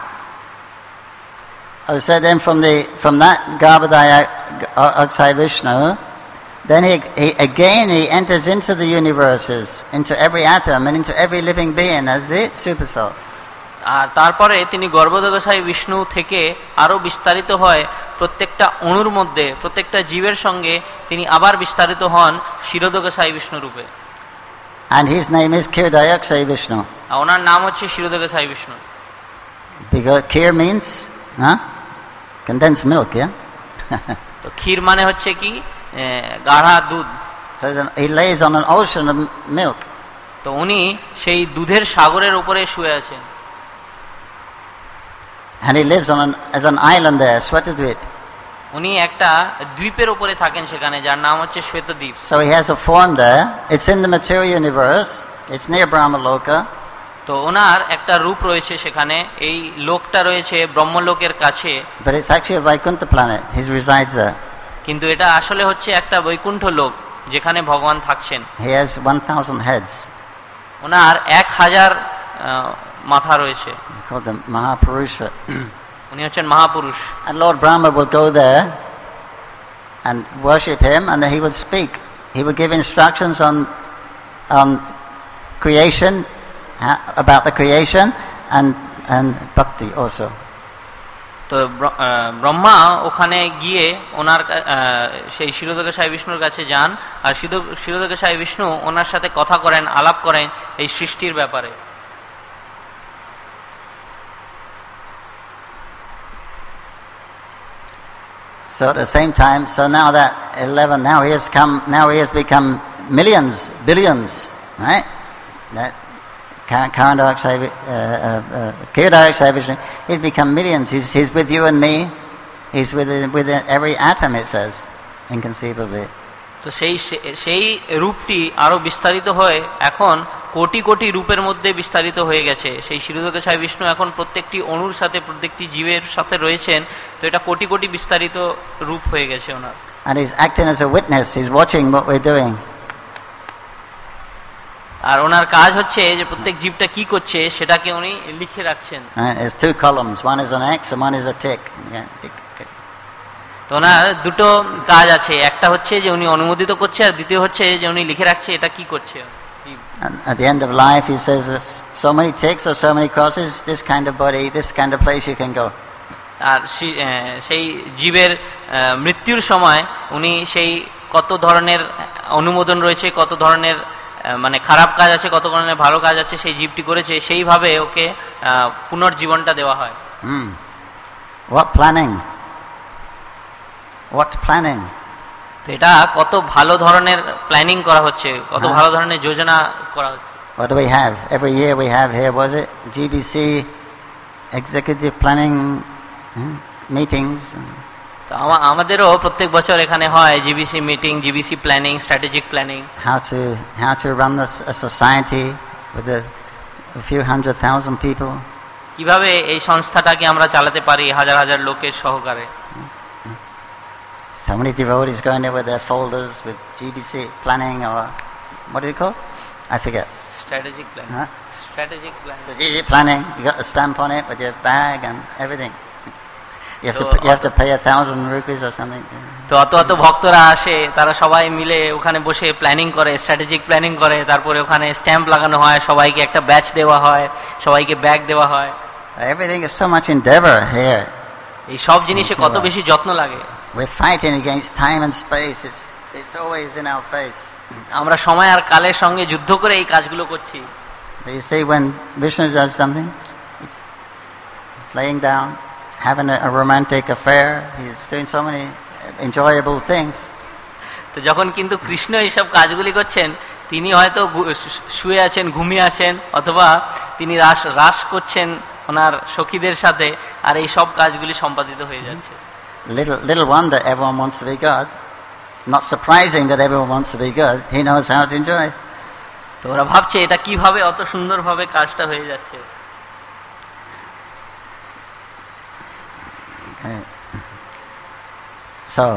I said then from the from that Garbhodaya Aksai Vishnu, then he, he again he enters into the universes, into every atom and into every living being as the super soul. আর তারপরে তিনি গর্ভোদকসাই বিষ্ণু থেকে আরো বিস্তারিত হয় প্রত্যেকটা অণুর মধ্যে, প্রত্যেকটা জীবের সঙ্গে তিনি আবার বিস্তারিত হন শিরোদকসাই বিষ্ণু রূপে। And his name is Kirdayaksai Vishnu. ওনার নাম হচ্ছে শিরোদকসাই Vishnu. Because Kir means huh? condensed milk, yeah? তো ক্ষীর মানে হচ্ছে কি গাঢ়া দুধ। So he lays on an ocean of milk. তো উনি সেই দুধের সাগরের উপরে শুয়ে আছেন। And he lives on an, as an island there, Svetadvip. উনি একটা দ্বীপের উপরে থাকেন সেখানে, যার নাম হচ্ছে Shvetadvip. So he has a form there. It's in the material universe. It's near Brahmaloka. তো ওনার একটা রূপ রয়েছে সেখানে, এই লোকটা রয়েছে ব্রহ্মলোকের কাছে। But it's actually a Vaikuntha planet. He resides there. কিন্তু এটা আসলে হচ্ছে একটা বৈকুণ্ঠ লোক যেখানে ভগবান থাকছেন। He has one thousand heads. ওনার এক হাজার মাথা রয়েছে। It's called the Mahapurusha. উনি হচ্ছেন মহাপুরুষ। And Lord Brahma will go there and worship him, and then he would speak. He would give instructions on on creation, about the creation, and and bhakti also. তো ব্রহ্মা ওখানে গিয়ে ওনার সেই ক্ষীরোদকেশায়ী বিষ্ণুর কাছে যান, আর ক্ষীরোদকেশায়ী বিষ্ণু ওনার সাথে কথা করেন, আলাপ করেন এই সৃষ্টির ব্যাপারে। So at the same time, so now that eleven, now he has come, now he has become millions, billions, right? That Karandakshay, Kirdakshay Vishnu, he's become millions. He's he's with you and me. He's within within every atom. It says, inconceivably. তো সেই সেই রূপটি আরো বিস্তারিত হয়ে এখন কোটি কোটি রূপের মধ্যে বিস্তারিত হয়ে গেছে। সেই ক্ষীরোদকেশায়ী বিষ্ণু এখন প্রত্যেকটি অণুর সাথে, প্রত্যেকটি জীবের সাথে রয়েছেন। তো এটা কোটি কোটি বিস্তারিত রূপ হয়ে গেছে ওনার। And he's acting as a witness. He's watching what we're doing. আর ওনার কাজ হচ্ছে যে প্রত্যেক জীবটা কি করছে সেটাকে উনি লিখে রাখছেন। There's two columns. One is an X and one is a tick. Yeah, tick. তো ওনার দুটো কাজ আছে, একটা হচ্ছে যে উনি অনুমোদিত করছে, আর দ্বিতীয় হচ্ছে যে উনি লিখে রাখছে এটা কি করছে। And at the end of life he says, so many ticks or so many crosses, this kind of body, this kind of place you can go. আর সেই জীবের মৃত্যুর সময় উনি সেই কত ধরনের অনুমোদন রয়েছে, কত ধরনের মানে খারাপ কাজ আছে, কত ধরনের ভালো কাজ আছে সেই জীবটি করেছে, সেইভাবে ওকে পুনর্জীবনটা দেওয়া হয়। Hmm. What planning? What planning? তো এটা কত ভালো ধরনের প্ল্যানিং করা হচ্ছে, কত ভালো ধরনের যোজনা করা হচ্ছে। What do we have? Every year we have here, was it G B C executive planning hmm, meetings? তো আমাদেরও প্রত্যেক বছর এখানে হয় GBC meeting, GBC planning, strategic planning. How to how to run this, a society with a, a few hundred thousand people? কিভাবে এই সংস্থাটাকে আমরা চালাতে পারি হাজার হাজার লোকের সহকারে। So many devotees going there with their folders with G B C planning, or what do you call? I forget. Strategic planning. Huh? Strategic planning. Strategic planning. You got the stamp on it with your bag and everything. You have so to you have to pay a thousand rupees or something. তো অত অত ভক্তরা আসে, তারা সবাই মিলে ওখানে বসে প্ল্যানিং করে, স্ট্র্যাটেজিক প্ল্যানিং করে, তারপরে ওখানে স্ট্যাম্প লাগানো হয়, সবাইকে একটা ব্যাচ দেওয়া হয়, সবাইকে ব্যাগ দেওয়া হয়। Everything is so much endeavor here. এই সব জিনিসে কত বেশি যত্ন লাগে। We're fighting against time and space. It's it's always in our face. আমরা সময় আর কালের সঙ্গে যুদ্ধ করে এই কাজগুলো করছি। But you see, when Vishnu does something, he's laying down, having a, a romantic affair. He's doing so many enjoyable things. তো যখন কিন্তু কৃষ্ণ এইসব কাজগুলি করছেন, তিনি হয়তো শুয়ে আছেন, ঘুমিয়ে আছেন, অথবা তিনি রাস রাস করছেন ওনার সখীদের সাথে, আর এই সব কাজগুলি সম্পাদিত হয়ে যাচ্ছে। Little little wonder everyone wants to be God. Not surprising that everyone wants to be good. He knows how to enjoy. তো ওরা ভাবছে এটা কিভাবে অত সুন্দরভাবে কাজটা হয়ে যাচ্ছে। Okay. So,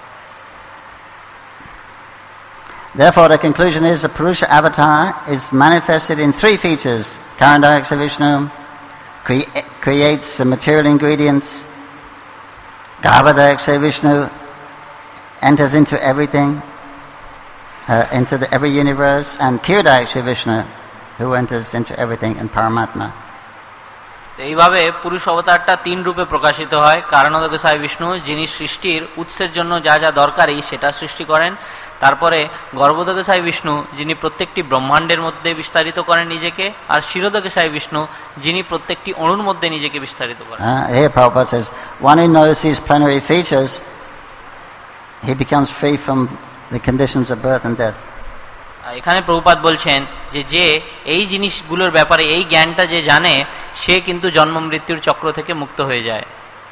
therefore, the conclusion is the Purusha avatar is manifested in three features. Karandaksha Vishnu cre- creates the material ingredients. Garbhadaksha Vishnu enters into everything, uh, into the, every universe, and Kirdaksha Vishnu, who enters into everything in Paramatma. এইভাবে পুরুষ অবতারটা তিন রূপে প্রকাশিত হয়। কারণোদকেশায় বিষ্ণু, যিনি সৃষ্টির উৎসের জন্য যা যা দরকারি সেটা সৃষ্টি করেন। তারপরে গর্ভোদকেশায় বিষ্ণু, যিনি প্রত্যেকটি ব্রহ্মাণ্ডের মধ্যে বিস্তারিত করেন নিজেকে। আর ক্ষীরোদকেশায় বিষ্ণু, যিনি প্রত্যেকটি অণুর মধ্যে নিজেকে বিস্তারিত করেন। Uh, here Prabhupada says, one who knows these plenary features, he becomes free from the conditions of birth and death. এখানে প্রভুপাদ বলছেন যে যে এই জিনিসগুলোর ব্যাপারে এই জ্ঞানটা যে জানে, সে কিন্তু জন্ম মৃত্যুর চক্র থেকে মুক্ত হয়ে যায়।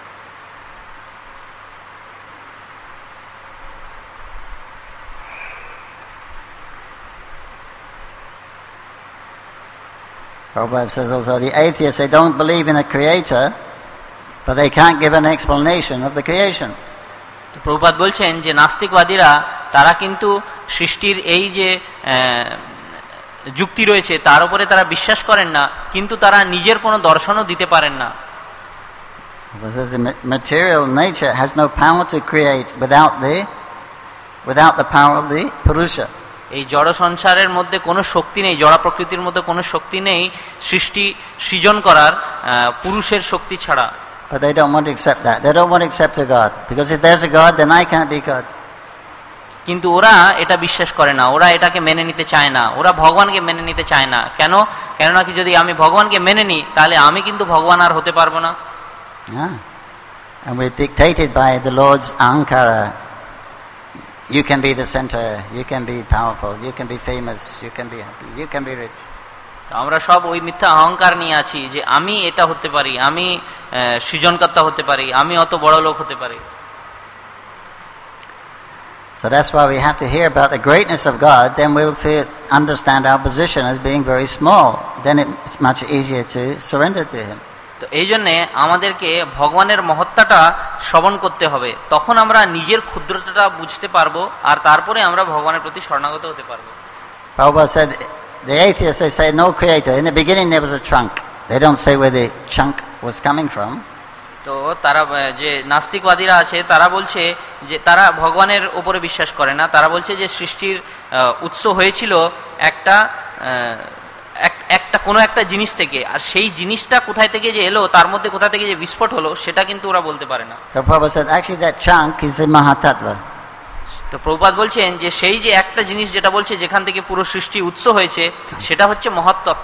Prabhupada says also the atheists, they don't believe in a creator, but they can't give an explanation of the creation. Prabhupada বলছেন যে নাস্তিকবাদীরা তারা কিন্তু সৃষ্টির এই যে যুক্তি রয়েছে তার উপরে তারা বিশ্বাস করেন না, কিন্তু তারা নিজের কোনো দর্শনও দিতে পারেন না। The material nature has no power to create without the without the power of the Purusha. এই জড় সংসারের মধ্যে কোনো শক্তি নেই, জড় প্রকৃতির মধ্যে কোনো শক্তি নেই সৃষ্টি সৃজন করার পুরুষের শক্তি ছাড়া। But they don't want to accept that. They don't want to accept a God, because if there's a God, then I can't be God. কিন্তু ওরা এটা বিশ্বাস করে না, ওরা এটাকে মেনে নিতে চায় না, ওরা ভগবানকে মেনে নিতে চায় না। কেন? কেননা কি যদি আমি ভগবানকে মেনে নিই তাহলে আমি কিন্তু ভগবান আর হতে পারবো না। Yeah. And we're dictated by the Lord's ahankara. You can be the center, you can be powerful, you can be famous, you can be happy, you can be rich. আমরা সব ওই মিথ্যা অহংকার নিয়ে আছি যে আমি এটা হতে পারি, আমি সৃজনকর্তা হতে পারি, আমি অত বড় লোক হতে পারি। So that's why we have to hear about the greatness of God, then we'll feel, understand our position as being very small. Then it's much easier to surrender to Him. তো এই জন্যে আমাদেরকে ভগবানের মহত্তাটা শ্রবণ করতে হবে, তখন আমরা নিজের ক্ষুদ্রতাটা বুঝতে পারবো আর তারপরে আমরা ভগবানের প্রতি শরণাগত হতে পারবো। Prabhupada said the atheists, they say no creator. In the beginning there was a chunk. They don't say where the chunk was coming from. তো তারা যে নাস্তিকবাদীরা আছে তারা বলছে যে তারা ভগবানের উপরে বিশ্বাস করে না, তারা বলছে যে সৃষ্টির উৎস হয়েছিল একটা একটা কোনো একটা জিনিস থেকে, আর সেই জিনিসটা কোথায় থেকে যে এলো, তার মধ্যে কোথা থেকে যে বিস্ফোট হলো সেটা কিন্তু ওরা বলতে পারে না। So Prabhupada said actually that chunk is the Mahatattva. তো প্রভুপাদ বলছেন যে সেই যে একটা জিনিস যেটা বলছে যেখান থেকে পুরো সৃষ্টি উৎস হয়েছে সেটা হচ্ছে মহত্তত্ত্ব।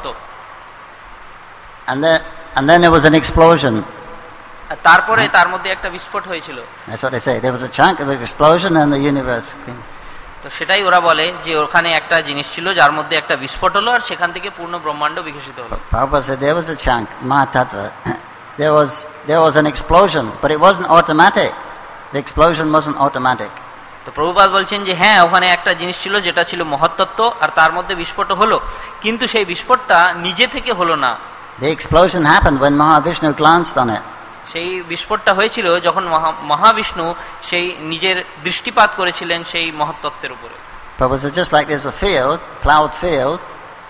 And then and then there was an explosion. তারপরে তার মধ্যে একটা বিস্ফোট হয়েছিল। That's what they say. There was a chunk of an explosion and the universe came. তো সেটাই ওরা বলে যে ওখানে একটা জিনিস ছিল যার মধ্যে একটা বিস্ফোট হলো আর সেখান থেকে পূর্ণ ব্রহ্মাণ্ড বিকশিত হলো। Prabhupada said there was a chunk, Mahatattva. There was there was an explosion, but it wasn't automatic. The explosion wasn't automatic. তো প্রভুপাদ বলছেন যে হ্যাঁ ওখানে একটা জিনিস ছিল যেটা ছিল মহত্তত্ত্ব আর তার মধ্যে বিস্ফোট হলো, কিন্তু সেই বিস্ফোটটা নিজে থেকে হলো না। The explosion happened when Mahavishnu glanced on it. সেই বিস্ফোটটা হয়েছিল যখন মহাবিষ্ণু সেই নিজের দৃষ্টিপাত করেছিলেন সেই মহত্তত্ত্বের উপরে। Prabhupada said just like there's a field, plowed field.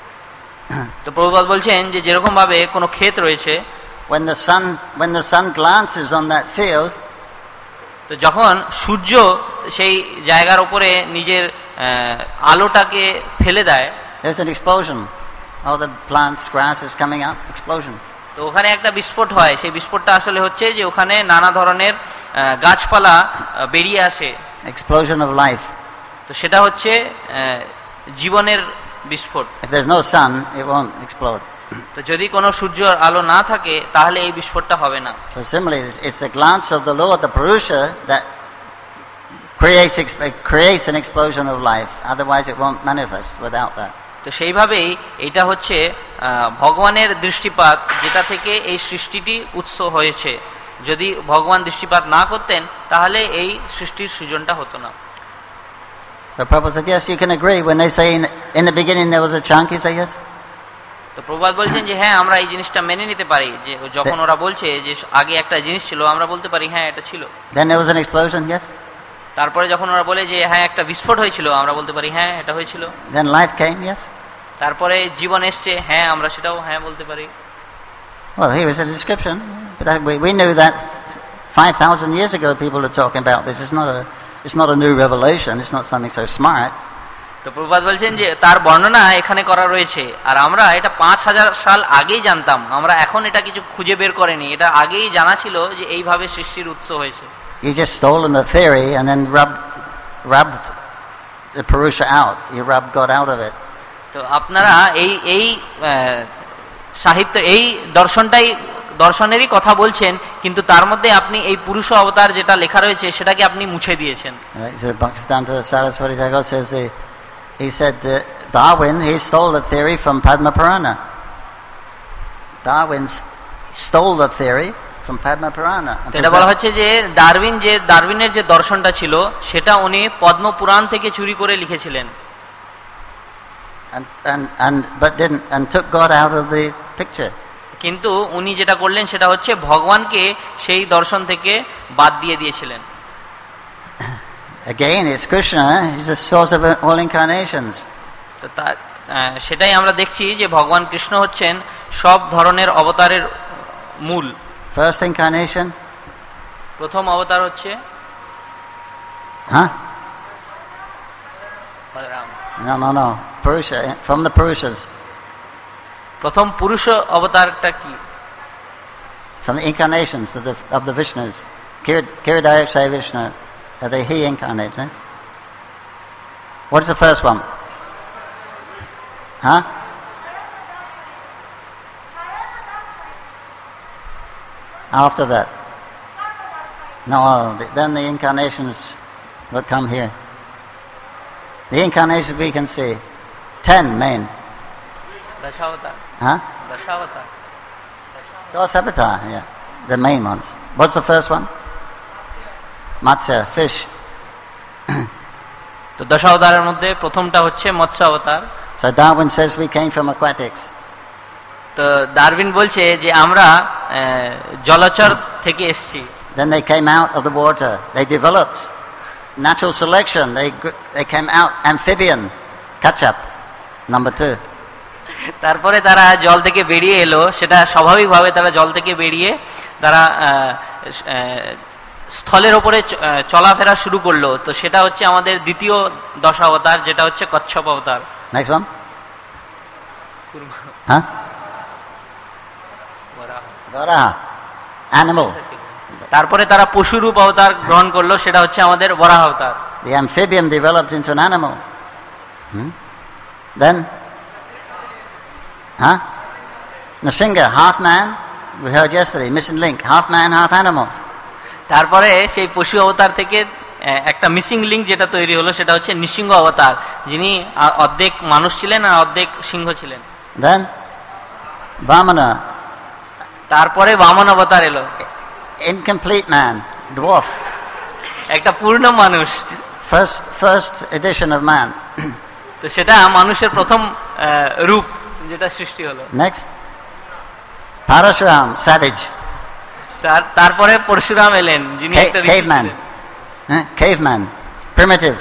তো প্রভুপাদ বলছেন যে যেরকম ভাবে কোনো ক্ষেত রয়েছে, when the sun when the sun glances on that field, তো যখন সূর্য সেই জায়গার উপরে নিজের আলোটাকে ফেলে দেয়, there's an explosion. All the plants, grass is coming up, explosion. তো ওখানে একটা বিস্ফোট হয়, সেই বিস্ফোটটা আসলে হচ্ছে যে ওখানে নানা ধরনের গাছপালা বেরিয়ে আসে, explosion of life. তো সেটা হচ্ছে জীবনের বিস্ফোট। If there's no sun, it won't explode. তো যদি কোনো সূর্যের আলো না থাকে তাহলে এই বিস্ফোটটা হবে না। So similarly, it's, it's the glance of the Lord, the Purusha, that creates creates an explosion of life. Otherwise, it won't manifest without that. তো সেইভাবেই এটা হচ্ছে ভগবানের দৃষ্টিপাত, যেটা থেকে এই সৃষ্টিটি উৎস হয়েছে। যদি ভগবান দৃষ্টিপাত না করতেন তাহলে এই সৃষ্টির সৃজনটা হতো না। So Prabhupada said, yes, you can agree. When they say in, in the beginning there was a chunk, he said yes. তো প্রভুপাদ বলছেন যে হ্যাঁ আমরা এই জিনিসটা মেনে নিতে পারি, যে যখন ওরা বলছে যে আগে একটা জিনিস ছিল আমরা বলতে পারি হ্যাঁ এটা ছিল। Then there was an explosion, yes. তারপরে যখন ওরা বলে যে হ্যাঁ একটা বিস্ফোট হয়েছিল আমরা বলতে পারি হ্যাঁ এটা হয়েছিল। Then life came, yes. তারপরে জীবন এসছে, হ্যাঁ আমরা সেটাও হ্যাঁ বলতে পারি। Well, here is a description, but we, we knew that five thousand years ago people are talking about this. It's not a it's not a new revelation. It's not something so smart. তো প্রভুপাদ বলছেন যে তার বর্ণনা এখানে করা রয়েছে, আর আমরা এটা পাঁচ হাজার সাল আগেই জানতাম, আমরা এখন এটা কিছু খুঁজে বের করিনি, এটা আগেই জানা ছিল যে এইভাবে সৃষ্টির উৎস হয়েছে। You just stolen the theory and then rubbed rubbed the Purusha out. You rubbed God out of it. তো আপনারা এই এই সাহিত্য এই দর্শনটাই দর্শনেরই কথা বলছেন, কিন্তু তার মধ্যে আপনি এই পুরুষ অবতার যেটা লেখা রয়েছে সেটাকে আপনি মুছে দিয়েছেন। So Bhaktisiddhanta Saraswati Thakur says he, he said that Darwin he stole the theory from Padma Purana. Darwin's stole the theory from Padma Purana. এটা বলা হচ্ছে যে ডারউইন যে ডারউইনের যে দর্শনটা ছিল সেটা উনি পদ্ম পুরাণ থেকে চুরি করে লিখেছিলেন and and and but didn't and took God out of the picture. কিন্তু উনি যেটা করলেন সেটা হচ্ছে ভগবানকে সেই দর্শন থেকে বাদ দিয়ে দিয়েছিলেন Again, it's Krishna. He's the source of all incarnations. তো সেটাই আমরা দেখছি যে ভগবান কৃষ্ণ হচ্ছেন সব ধরনের অবতারের মূল First incarnation, প্রথম অবতার হচ্ছে huh? No, no, no. Purusha, from the Purushas. প্রথম পুরুষ অবতারটা কি From the incarnations of the of the Vishnus. Kiridayakshay Vishnu. Are they he incarnates, eh? What's the first one? Huh? After that. No, then the incarnations will come here. The incarnations we can see. Ten main. Dashavatar. Huh? Dashavatar. Dasavatar, yeah. The main ones. What's the first one? Matsya, fish. তো দশাবতারের মধ্যে প্রথমটা হচ্ছে মৎস্য অবতার So Darwin says we came from aquatics. তো Darwin বলছে যে আমরা জলচর থেকে এসেছি Then they came out of the water. They developed natural selection. They they came out amphibian. Catch up. Number two. তারপরে তারা জল থেকে বেরিয়ে এলো সেটা স্বাভাবিকভাবে তারা জল থেকে বেরিয়ে তারা স্থলের উপরে চলাফেরা শুরু করলো তো সেটা হচ্ছে আমাদের দ্বিতীয় দশাবতার যেটা হচ্ছে কচ্ছপ অবতার Next one. Huh? Varaha. Animal. তারপরে তারা পশুরূপ অবতার গ্রহণ করলো সেটা হচ্ছে আমাদের বরাহ অবতার The amphibian developed into an animal. Hmm? Then, huh? Nrsimha, half man. We heard yesterday, missing link. Half man, half animal. তারপরে সেই পশু অবতার থেকে একটা মিসিং লিঙ্ক যেটা তৈরি হলো সেটা হচ্ছে নৃসিংহ অবতার যিনি অর্ধেক মানুষ ছিলেন আর অর্ধেক সিংহ ছিলেন Then, Vamana. তারপরে বামন অবতার এলো Incomplete man, dwarf. একটা পূর্ণ মানুষ First, first edition of man. তো সেটা মানুষের প্রথম রূপ যেটা সৃষ্টি হলো Next, Parashuram, savage. তারপরে পরশুরাম এলেন যিনি একটা caveman, huh? caveman, primitive.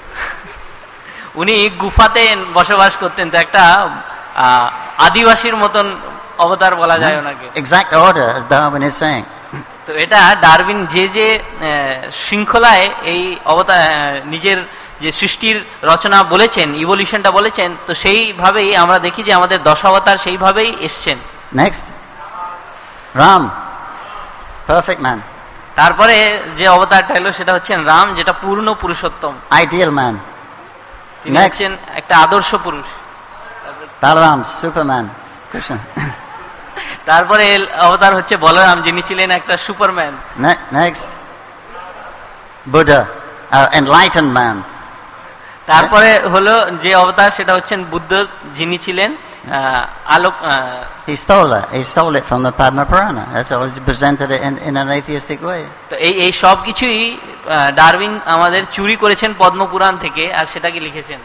উনি গুফাতে বসবাস করতেন তো একটা আদিবাসীর মতন অবতার বলা যায় ওনাকে Exact order as Darwin is saying. তো এটা ডারউইন যে যে শৃঙ্খলায় এই অবতার নিজের যে সৃষ্টির রচনা বলেছেন ইভলিউশনটা বলেছেন তো সেইভাবেই আমরা দেখি যে আমাদের দশাবতার সেইভাবেই এসছেন Next, Ram, perfect man. তারপরে যে অবতারটা হলো সেটা হচ্ছেন রাম যেটা পূর্ণ পুরুষোত্তম Ideal man. তিনি হচ্ছেন একটা আদর্শ পুরুষ Balaram, Superman. Krishna. তারপরে অবতার হচ্ছে বলরাম যিনি ছিলেন একটা superman Ne- next, Buddha, uh, enlightened man. তারপরে হলো যে অবতার সেটা হচ্ছেন বুদ্ধ যিনি ছিলেন আলোক He stole it. He stole it from the Padma Purana. That's all. He presented it in, in an atheistic way. তো এই এই সব কিছুই ডারউইন আমাদের চুরি করেছেন পদ্মপুরাণ থেকে আর সেটাকে লিখেছেন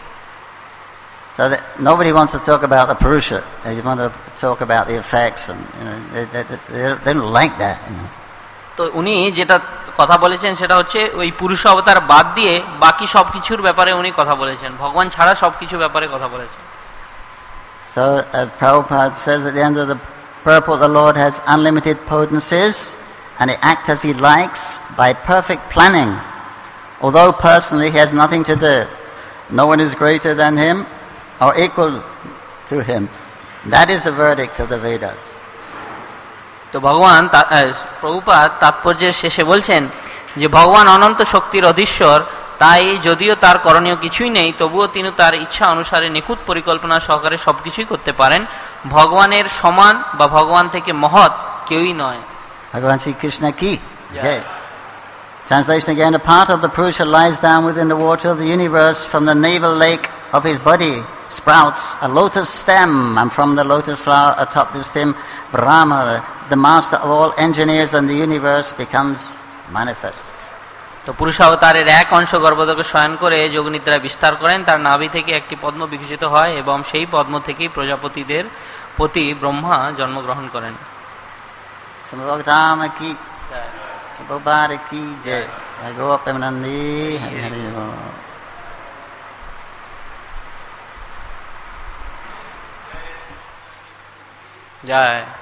So that nobody wants to talk about the Purusha. They want to talk about the effects, and you know, they, they, they, they don't like that. You know. তো উনি যেটা কথা বলেছেন সেটা হচ্ছে ওই পুরুষ অবতার বাদ দিয়ে বাকি সবকিছুর ব্যাপারে উনি কথা বলেছেন ভগবান ছাড়া সবকিছু ব্যাপারে কথা বলেছেন So as Prabhupada says at the end of the purport, the Lord has unlimited potencies and he acts as he likes by perfect planning. Although personally he has nothing to do. No one is greater than him or equal to him. That is the verdict of the Vedas. তো ভগবান প্রভুপাদ তাৎপর্যের শেষে বলছেন যে ভগবান অনন্ত শক্তির অধীশ্বর তাই যদিও তার করণীয় কিছুই নেই তবুও তিনি তার ইচ্ছা অনুসারে নিখুঁত পরিকল্পনা সহকারে সবকিছুই করতে পারেন ভগবানের সমান বা ভগবান থেকে মহৎ কেউই নয় Bhagavan Sri Krishna ki jai. Translation again, a part of the Purusha lies down within the water of the universe. From the navel lake of his body sprouts a lotus stem, and from the lotus flower atop the stem, Brahma, the master of all engineers in the universe, becomes manifest. তো পুরুষাবতারের এক অংশ গর্ভদকে শয়ন করে যোগনিদ্রা বিস্তার করেন, তার নাভি থেকে একটি পদ্ম বিকশিত হয় এবং সেই পদ্ম থেকেই প্রজাপতিদের প্রতি ব্রহ্মা জন্মগ্রহণ করেন। Samavagdam ki jai, Samavagdam ki jai, Bhagavad Premanandi, Hari Hari Bol. জয়